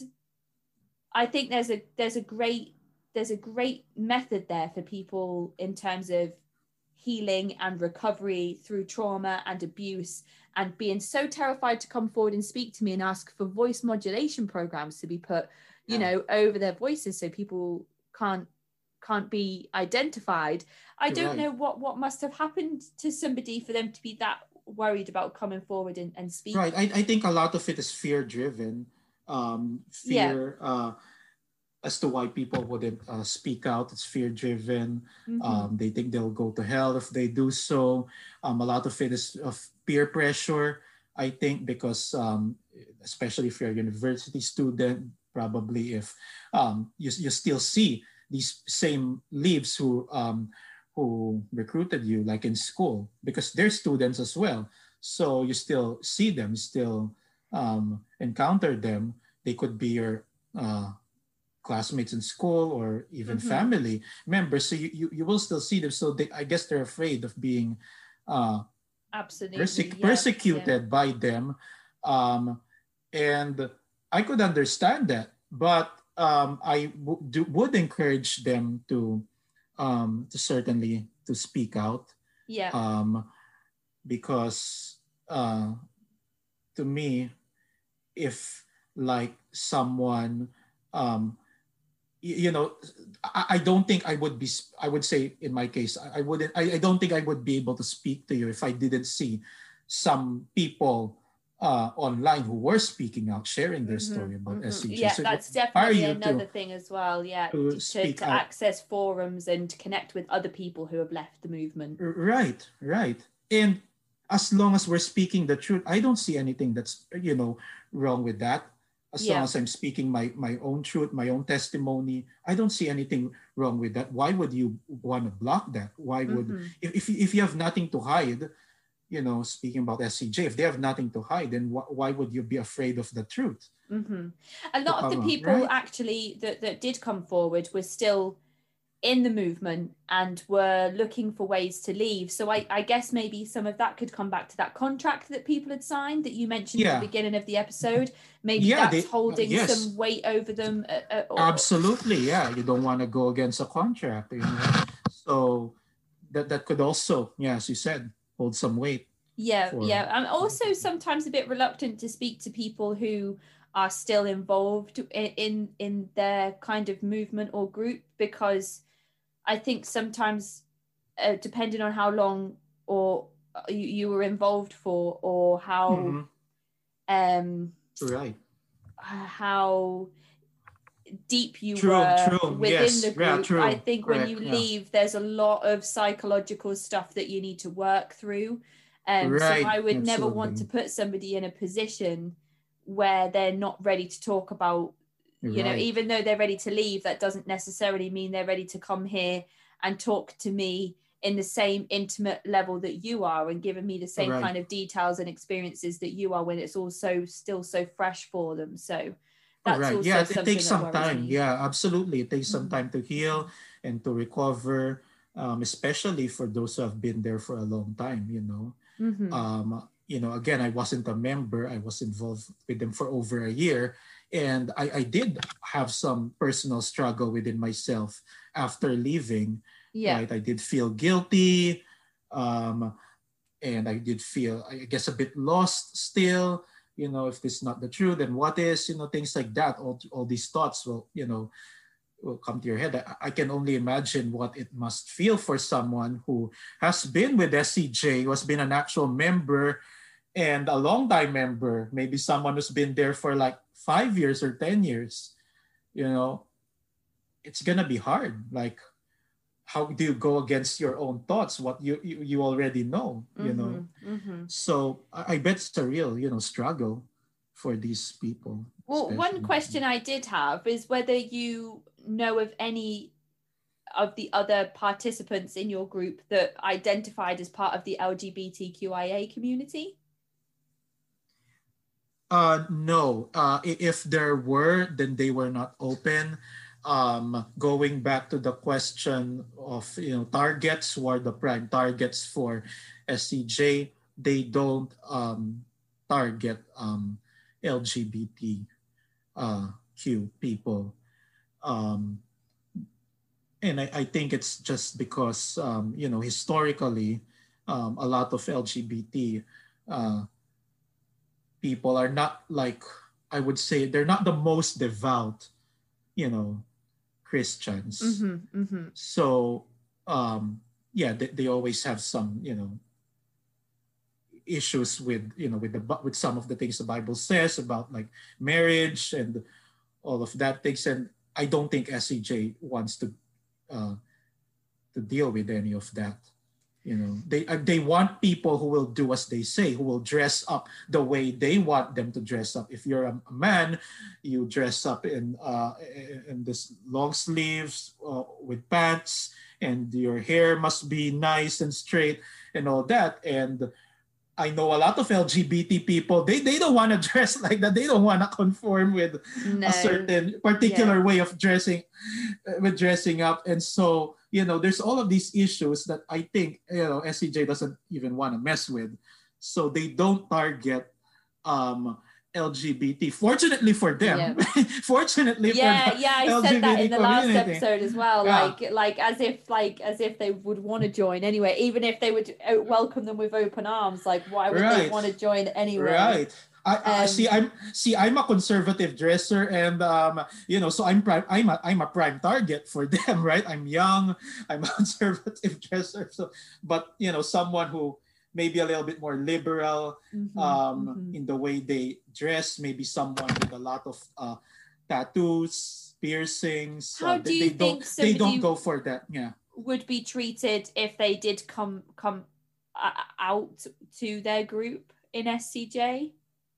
I think there's a there's a great there's a great method there for people in terms of healing and recovery through trauma and abuse, and being so terrified to come forward and speak to me and ask for voice modulation programs to be put, you yeah. know, over their voices so people can't can't be identified. I don't right. know what what must have happened to somebody for them to be that worried about coming forward and, and speaking. Right. I, I think a lot of it is fear driven. Um, fear yeah. uh, as to why people wouldn't uh, speak out. It's fear driven. Mm-hmm. Um, they think they'll go to hell if they do so. Um, a lot of it is of peer pressure, I think, because um, especially if you're a university student, probably if um, you, you still see these same leaves who um, who recruited you, like in school, because they're students as well. So you still see them, still um, encounter them. They could be your uh, classmates in school or even mm-hmm. family members. So you, you, you will still see them. So they, I guess they're afraid of being uh, absolutely perse- yeah. persecuted yeah. by them. Um, and I could understand that, but um, I w- do, would encourage them to um, to certainly to speak out. Yeah. Um, because uh, to me, if like someone um, you know, I, I don't think I would be, I would say in my case, I, I wouldn't, I, I don't think I would be able to speak to you if I didn't see some people uh, online who were speaking out, sharing their mm-hmm, story about mm-hmm. S C G. Yeah, so that's definitely another to, thing as well. Yeah, to, to, to access forums and to connect with other people who have left the movement. Right, right. And as long as we're speaking the truth, I don't see anything that's, you know, wrong with that. As yeah. long as I'm speaking my, my own truth, my own testimony, I don't see anything wrong with that. Why would you want to block that? Why would, mm-hmm. if, if, if you have nothing to hide, you know, speaking about S C J, if they have nothing to hide, then wh- why would you be afraid of the truth? Mm-hmm. A lot of the people right? actually that, that did come forward were still in the movement and were looking for ways to leave. So I, I guess maybe some of that could come back to that contract that people had signed that you mentioned yeah. at the beginning of the episode. Maybe yeah, that's they, holding uh, yes. some weight over them. Uh, uh, or... Absolutely, yeah. You don't want to go against a contract. You know? So that, that could also, yeah, as you said, hold some weight. Yeah, for... yeah. I'm also sometimes a bit reluctant to speak to people who are still involved in, in, in their kind of movement or group, because I think sometimes, uh, depending on how long or you, you were involved for, or how, mm-hmm. um, right, how deep you true, were true. within yes. the group, yeah, true. I think Correct. when you yeah. leave, there's a lot of psychological stuff that you need to work through. Um, right. So I would Absolutely. never want to put somebody in a position where they're not ready to talk about You know, Right. even though they're ready to leave, that doesn't necessarily mean they're ready to come here and talk to me in the same intimate level that you are, and giving me the same Right. kind of details and experiences that you are, when it's also still so fresh for them. So that's Right. also Yeah, it something takes that some worries time. me. Yeah, absolutely. It takes some Mhm. time to heal and to recover, um, especially for those who have been there for a long time, you know. Mhm. Um, you know, again, I wasn't a member. I was involved with them for over a year. And I, I did have some personal struggle within myself after leaving, Yeah. right? I did feel guilty. Um, and I did feel, I guess, a bit lost still. You know, if this is not the truth, then what is? You know, things like that. All, all these thoughts will, you know, will come to your head. I, I can only imagine what it must feel for someone who has been with S C J, who has been an actual member and a long time member. Maybe someone who's been there for like five years or ten years. You know, it's gonna be hard. Like, how do you go against your own thoughts? What you you, you already know. You know. Mhm. Mhm. So I, I bet it's a real, you know, struggle for these people. Well, one especially. question I did have is whether you know of any of the other participants in your group that identified as part of the L G B T Q I A community. Uh, no. Uh, i- if there were, then they were not open. Um, going back to the question of, you know, targets, who are the prime targets for S C J, they don't um, target um, L G B T Q people. Um, and I, I think it's just because, um, you know, historically, um, a lot of L G B T uh, people are not like, I would say, they're not the most devout, you know, Christians. Mm-hmm, mm-hmm. So, um, yeah, they, they always have some, you know, issues with, you know, with the with some of the things the Bible says about like marriage and all of that things. And I don't think S C J wants to uh, to deal with any of that. You know, they uh, they want people who will do as they say, who will dress up the way they want them to dress up. If you're a, a man, you dress up in uh, in this long sleeves uh, with pants, and your hair must be nice and straight and all that. And I know a lot of L G B T people, they, they don't want to dress like that. They don't want to conform with No. a certain particular Yeah. way of dressing, uh, with dressing up. And so, you know, there's all of these issues that I think, you know, S C J doesn't even want to mess with. So they don't target um, L G B T. Fortunately for them, Yeah. Fortunately yeah for the yeah I L G B T said that in the last community. episode as well. Yeah. like like as if like as if they would want to join anyway, even if they would uh, welcome them with open arms. Like, why would Right. they want to join anyway? Right. I, I Um, see. I'm see. I'm a conservative dresser, and um, you know, so I'm prime. I'm a I'm a prime target for them, right? I'm young. I'm a conservative dresser. So, but you know, someone who maybe a little bit more liberal mhm, um, mhm. in the way they dress. Maybe someone with a lot of uh, tattoos, piercings. How uh, do they, you they don't. think They don't somebody go for that. Yeah. would be treated if they did come come uh, out to their group in S C J?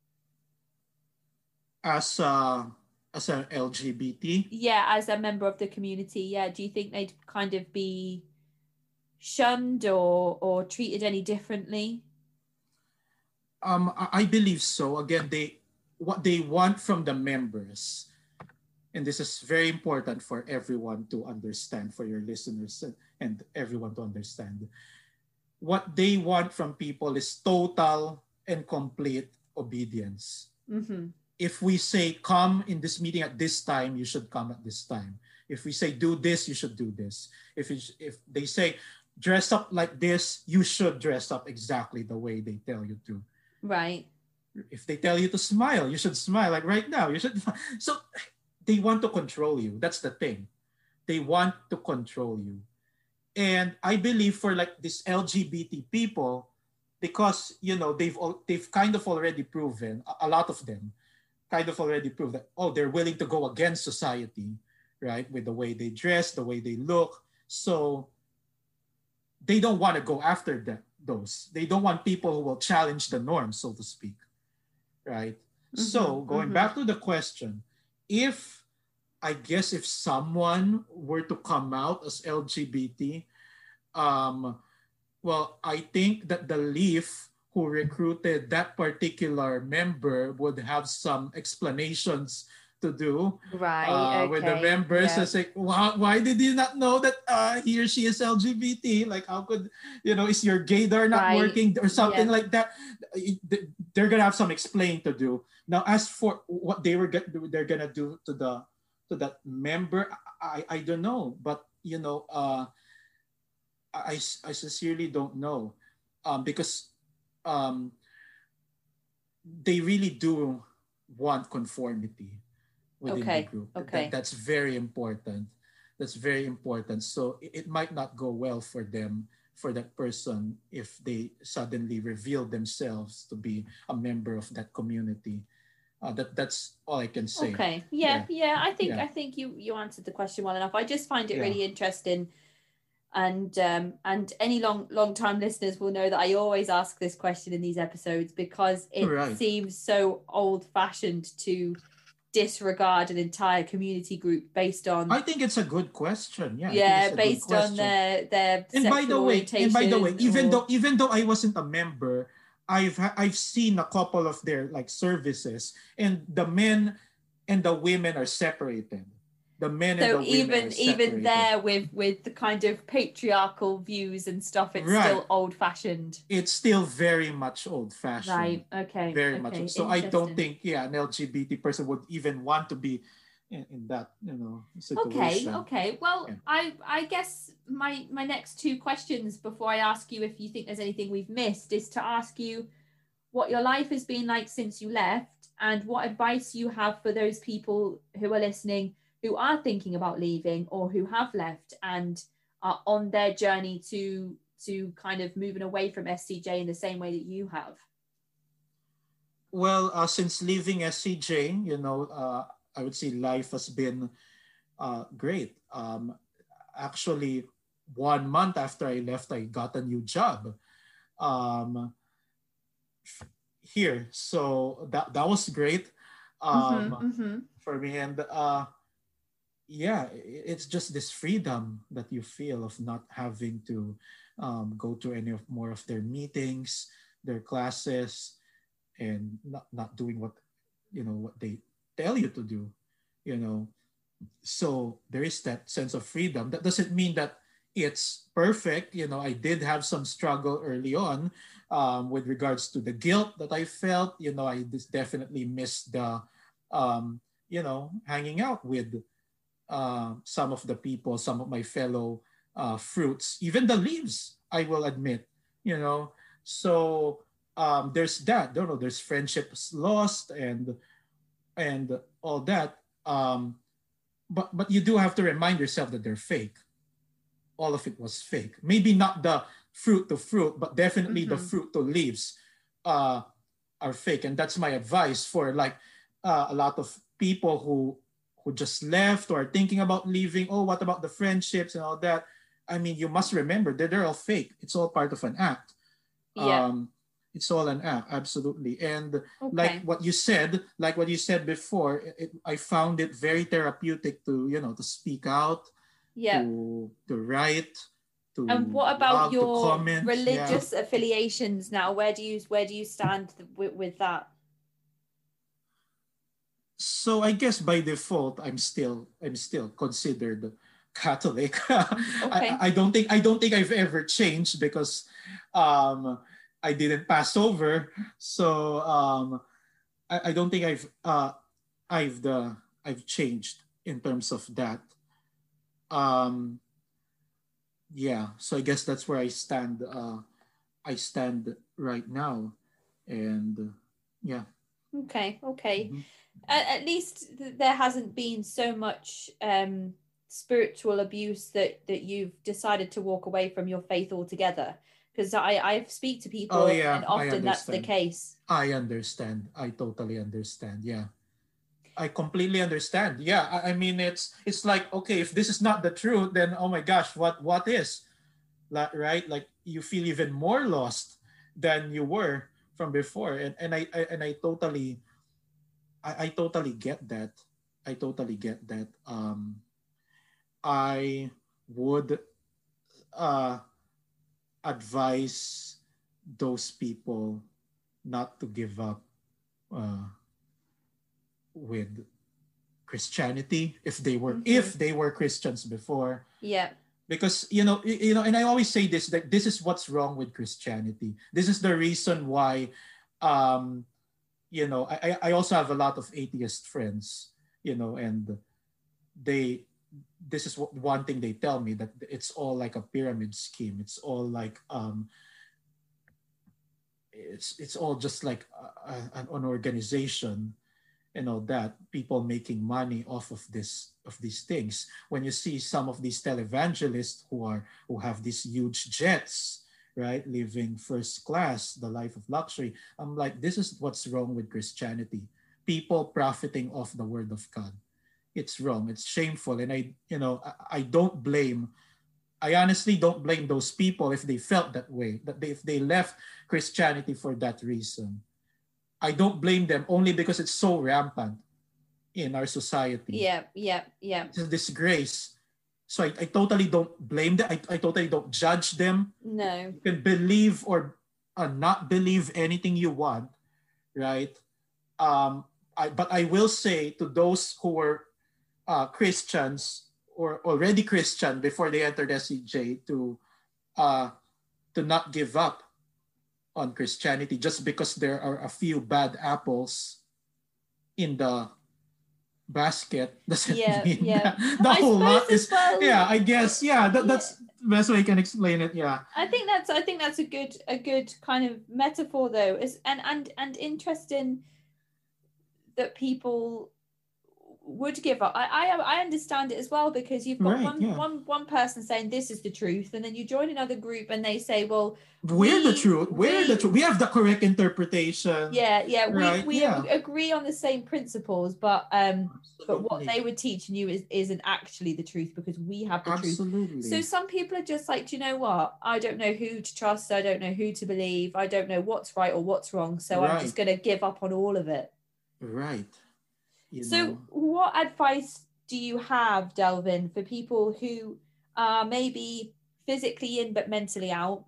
As uh, as an L G B T. Yeah, as a member of the community. Yeah, do you think they'd kind of be shunned or or treated any differently? Um, I I believe so. Again, they what they want from the members, and this is very important for everyone to understand, for your listeners and, and everyone to understand. What they want from people is total and complete obedience. Mm-hmm. If we say come in this meeting at this time, you should come at this time. If we say do this, you should do this. If it, if they say dress up like this, you should dress up exactly the way they tell you to. Right. If they tell you to smile, you should smile. Like right now, you should. So they want to control you. That's the thing. They want to control you. And I believe for like this L G B T people, because you know they've they've kind of already proven, a lot of them kind of already proved that, oh, they're willing to go against society, right? With the way they dress, the way they look. So they don't want to go after that, those. They don't want people who will challenge the norm, so to speak, right? Mm-hmm, so going mm-hmm. back to the question, if I guess if someone were to come out as L G B T, um, well, I think that the Leaf who recruited that particular member would have some explanations to do Right. uh, with the Okay. members. Yeah. It's like, why, why did you not know that uh, he or she is L G B T? Like, how could, you know, is your gaydar not Right. working or something Yeah. like that? They're gonna have some explaining to do. Now, as for what they were get, they're gonna do to the to that member, I I don't know, but you know, uh, I I sincerely don't know, um, because um, they really do want conformity within the Okay. group. Okay. That, that's very important. That's very important. So it, it might not go well for them, for that person, if they suddenly reveal themselves to be a member of that community. Uh, that that's all I can say. Okay. Yeah, yeah. I think Yeah. I think you you answered the question well enough. I just find it Yeah. really interesting, and um and any long long time listeners will know that I always ask this question in these episodes because it Right. seems so old fashioned to disregard an entire community group based on I think it's a good question. Yeah. I think yeah it's a good based on question. their their And by the sexual way, and by the way, orientation even or- though even though I wasn't a member, I've ha- I've seen a couple of their like services, and the men and the women are separated. The men and so the women even are even separated. there with with the kind of patriarchal views and stuff, it's Right. still old fashioned. It's still very much old fashioned. Right. Okay. Very okay. much. So I don't Interesting. think yeah an L G B T person would even want to be in, in that you know Okay, situation. okay. Well, Yeah. I I guess my my next two questions before I ask you if you think there's anything we've missed is to ask you what your life has been like since you left and what advice you have for those people who are listening who are thinking about leaving or who have left and are on their journey to to kind of moving away from S C J in the same way that you have. Well, uh, since leaving S C J, you know, uh, I would say life has been uh, great. Um, actually, one month after I left, I got a new job um, f- here. So that, that was great um, Mhm, mhm. for me. And uh, yeah, i- it's just this freedom that you feel of not having to um, go to any of more of their meetings, their classes, and not, not doing what you know what they tell you to do, you know. So there is that sense of freedom. That doesn't mean that it's perfect. You know, I did have some struggle early on um, with regards to the guilt that I felt. You know, I just definitely missed the, um, you know, hanging out with uh, some of the people, some of my fellow uh, fruits, even the leaves, I will admit, you know. So um, there's that. Don't know. There's friendships lost and and all that. Um, but but you do have to remind yourself that they're fake. All of it was fake. Maybe not the fruit to fruit, but definitely the Mhm. fruit to leaves uh, are fake. And that's my advice for like uh, a lot of people who who just left or are thinking about leaving. Oh, what about the friendships and all that? I mean, you must remember that they're all fake. It's all part of an act. Yeah. Um, it's all an act, absolutely. And Okay. like what you said, like what you said before, it, it- I found it very therapeutic to you know to speak out, Yeah. to to write, to And what about blog, to your comment. Yeah. religious affiliations now? Where do you where do you stand with, with that? So I guess by default, I'm still I'm still considered Catholic. Okay. I, I don't think I don't think I've ever changed because um, I didn't pass over. So um, I, I don't think I've uh, I've the I've changed in terms of that. Um, yeah. So I guess that's where I stand. Uh, I stand right now, and uh, yeah. Okay, okay. Mhm. At, at least th- there hasn't been so much um, spiritual abuse that that you've decided to walk away from your faith altogether. Because I I speak to people Oh, yeah, and I often that's the understand. case. I understand. I totally understand. Yeah. I completely understand. Yeah. I, I mean it's it's like okay, if this is not the truth, then oh my gosh, what what is? Like, right? Like you feel even more lost than you were from before. And and I, I and I totally I, I totally get that. I totally get that. Um, I would uh, advise those people not to give up uh, with Christianity if they were Mhm. if they were Christians before. Yeah. Because you know y- you know and I always say this, that this is what's wrong with Christianity. This is the reason why um you know I I I also have a lot of atheist friends, you know, and they this is what one thing they tell me, that it's all like a pyramid scheme. It's all like um it's it's all just like a, a, an organization and all that, people making money off of this of these things. When you see some of these televangelists who are who have these huge jets, right, living first class, the life of luxury, I'm like, this is what's wrong with Christianity. People profiting off the word of God. It's wrong, it's shameful. And I you know i, I don't blame I honestly don't blame those people if they felt that way, that they, if they left Christianity for that reason. I don't blame them, only because it's so rampant in our society. Yeah. Yeah. Yeah. It's a disgrace. So I, I totally don't blame them. I, I totally don't judge them. No. You can believe or uh, not believe anything you want, right? Um, I, but I will say to those who were uh, Christians or already Christian before they entered S C J, to uh, to not give up on Christianity just because there are a few bad apples in the basket doesn't Yeah, mean yeah. that the I whole lot suppose as is well- yeah I guess yeah, that, Yeah. that's the best way I can explain it. Yeah, I think that's I think that's a good a good kind of metaphor though. Is and and and interesting that people would give up. I I, I understand it as well, because you've got Right, one, yeah. one one person saying this is the truth, and then you join another group and they say, well, we're the We- truth we're the we- truth we have the correct interpretation. yeah, yeah, we, Right, we yeah. agree on the same principles, but um but what Absolutely. they were teaching you is isn't actually the truth, because we have the truth. Absolutely. So some people are just like, do you know what? I don't know who to trust. I don't know who to believe. I don't know what's right or what's wrong. So I'm just Right. going to give up on all of it. Right. You So know. what advice do you have, Delvin, for people who are maybe physically in but mentally out,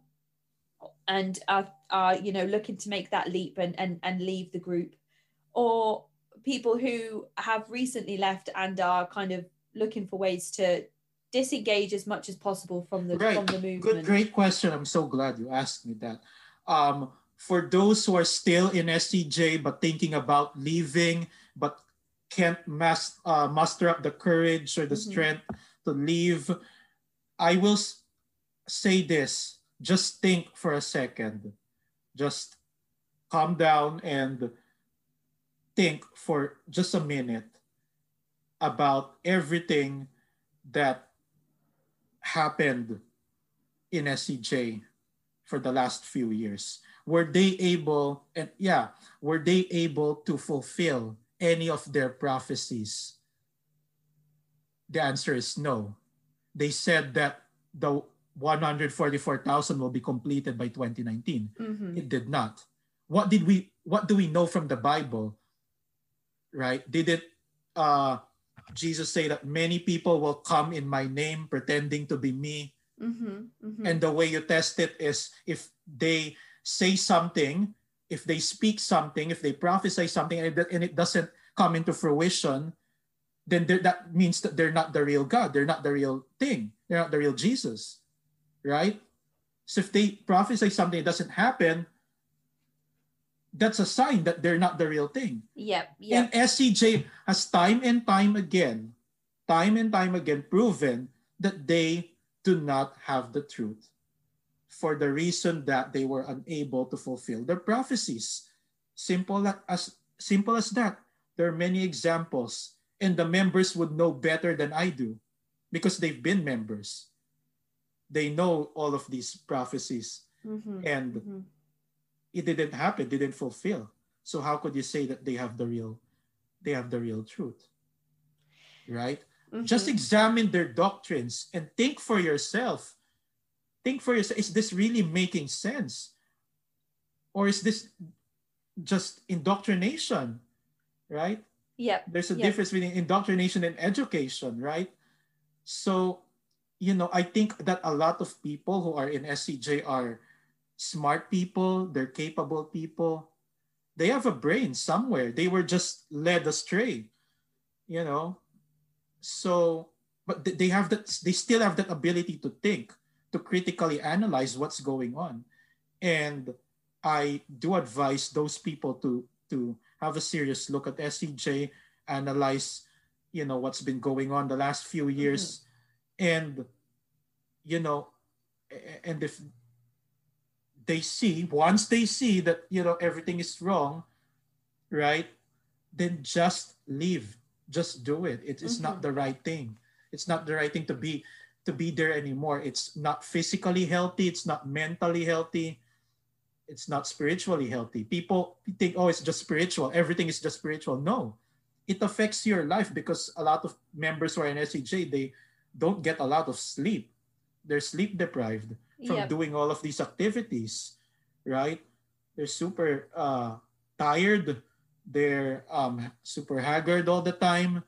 and are, are you know, looking to make that leap and, and, and leave the group, or people who have recently left and are kind of looking for ways to disengage as much as possible from the Right. from the movement? Good, great question. I'm so glad you asked me that. Um, for those who are still in S C J but thinking about leaving, but can't mas- uh, muster up the courage or the Mhm. strength to leave, I will s- say this. Just think for a second. Just calm down and think for just a minute about everything that happened in S C J for the last few years. Were they able, and yeah, were they able to fulfill any of their prophecies? The answer is no. They said that the one hundred forty-four thousand will be completed by twenty nineteen. Mhm. It did not. What did we what do we know from the Bible? Right? Didn't uh Jesus say that many people will come in my name pretending to be me? Mhm. Mhm. And the way you test it is if they say something, if they speak something, if they prophesy something, and it, and it doesn't come into fruition, then there- that means that they're not the real God. They're not the real thing. They're not the real Jesus. Right? So if they prophesy something that doesn't happen, that's a sign that they're not the real thing. Yep. And Yep. S C J has time and time again, time and time again proven that they do not have the truth for the reason that they were unable to fulfill their prophecies. Simple as simple as that. There are many examples, and the members would know better than I do because they've been members. They know all of these prophecies, Mhm. and Mhm. it didn't happen, didn't fulfill. So how could you say that they have the real they have the real truth? Right? Mhm. Just examine their doctrines and think for yourself. Think for yourself, is this really making sense? Or is this just indoctrination? Right? Yeah. There's a yep. difference between indoctrination and education, right? So, you know, I think that a lot of people who are in S C J are smart people, they're capable people. They have a brain somewhere. They were just led astray, you know. So, but they have that, they still have that ability to think, to critically analyze what's going on. And I do advise those people to to have a serious look at S C J, analyze, you know, what's been going on the last few years, mm-hmm. and you know, and if they see, once they see that, you know, everything is wrong, right, then just leave, just do it. It is mm-hmm. not the right thing. It's not the right thing to be to be there anymore. It's not physically healthy. It's not mentally healthy. It's not spiritually healthy. People think, oh, it's just spiritual. Everything is just spiritual. No, it affects your life because a lot of members who are in S C J, they don't get a lot of sleep. They're sleep deprived from yep. doing all of these activities, right? They're super uh, tired. They're um, super haggard all the time.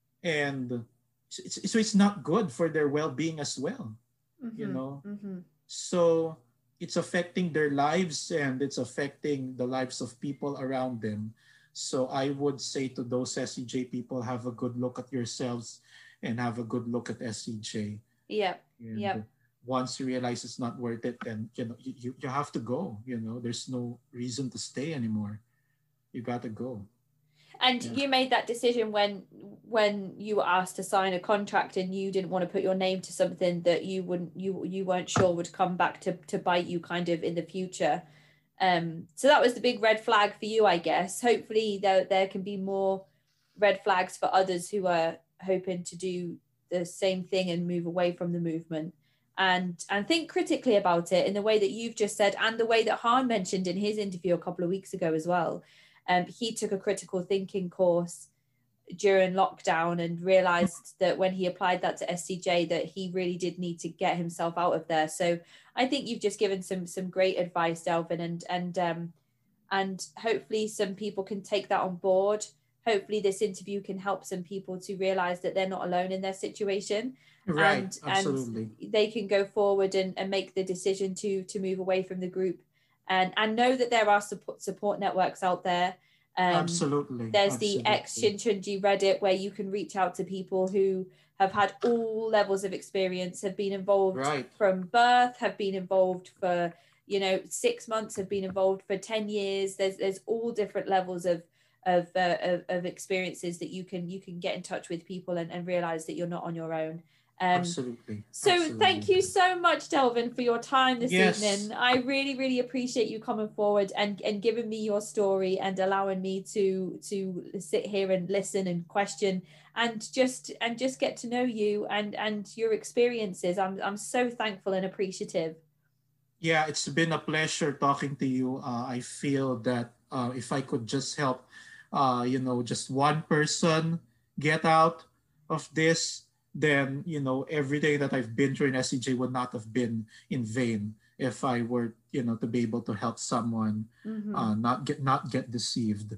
And it's, so it's not good for their well-being as well, mm-hmm. you know? Mm-hmm. So it's affecting their lives and it's affecting the lives of people around them. So I would say to those S C J people, have a good look at yourselves and have a good look at S C J. Yeah. And yeah. once you realize it's not worth it, then you know you, you have to go. You know, there's no reason to stay anymore. You got to go. And yeah. you made that decision when when you were asked to sign a contract and you didn't want to put your name to something that you wouldn't you you weren't sure would come back to to bite you kind of in the future. Um, so that was the big red flag for you, I guess. Hopefully there there can be more red flags for others who are hoping to do the same thing and move away from the movement. And and think critically about it in the way that you've just said and the way that Han mentioned in his interview a couple of weeks ago as well. Um, he took a critical thinking course during lockdown and realized that when he applied that to S C J that he really did need to get himself out of there. So I think you've just given some some great advice, Delvin, and and um, and hopefully some people can take that on board. Hopefully this interview can help some people to realize that they're not alone in their situation. Right, and, absolutely. And they can go forward and, and make the decision to to move away from the group. And, and know that there are support, support networks out there. Um, absolutely. There's absolutely. the ex-Shinchunji Reddit where you can reach out to people who have had all levels of experience, have been involved right. from birth, have been involved for, you know, six months, have been involved for ten years. There's there's all different levels of of, uh, of, of experiences that you can you can get in touch with people and, and realize that you're not on your own. Um, Absolutely. So Absolutely. Thank you so much, Delvin, for your time this yes. evening. I really, really appreciate you coming forward and, and giving me your story and allowing me to to sit here and listen and question and just and just get to know you and, and your experiences. I'm I'm so thankful and appreciative. Yeah, it's been a pleasure talking to you. Uh, I feel that uh, if I could just help, uh, you know, just one person get out of this, then, you know, everything that I've been through in S C J would not have been in vain if I were, you know, to be able to help someone mm-hmm. uh, not get not get deceived.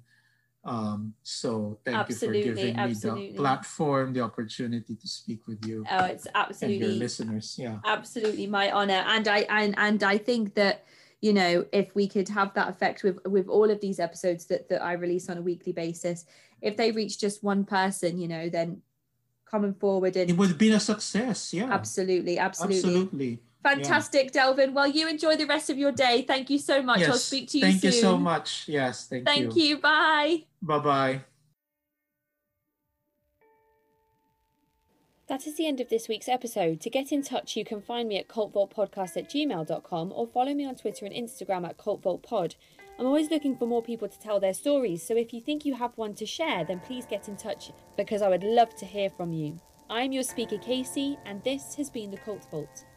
Um, so thank absolutely, you for giving absolutely. me the platform, the opportunity to speak with you. Oh, it's absolutely and your listeners. Yeah, absolutely my honor. And I and and I think that, you know, if we could have that effect with with all of these episodes that that I release on a weekly basis, if they reach just one person, you know, then coming forward and it would have been a success. Yeah, absolutely, absolutely, absolutely. Fantastic, yeah. Delvin. Well, you enjoy the rest of your day. Thank you so much. Yes. I'll speak to you thank soon. Thank you so much. Yes, thank, thank you. Thank you. Bye. Bye-bye. That is the end of this week's episode. To get in touch, you can find me at cult vault podcast at gmail dot com or follow me on Twitter and Instagram at cult vault pod. I'm always looking for more people to tell their stories, so if you think you have one to share, then please get in touch because I would love to hear from you. I'm your speaker, Casey, and this has been the Cult Vault.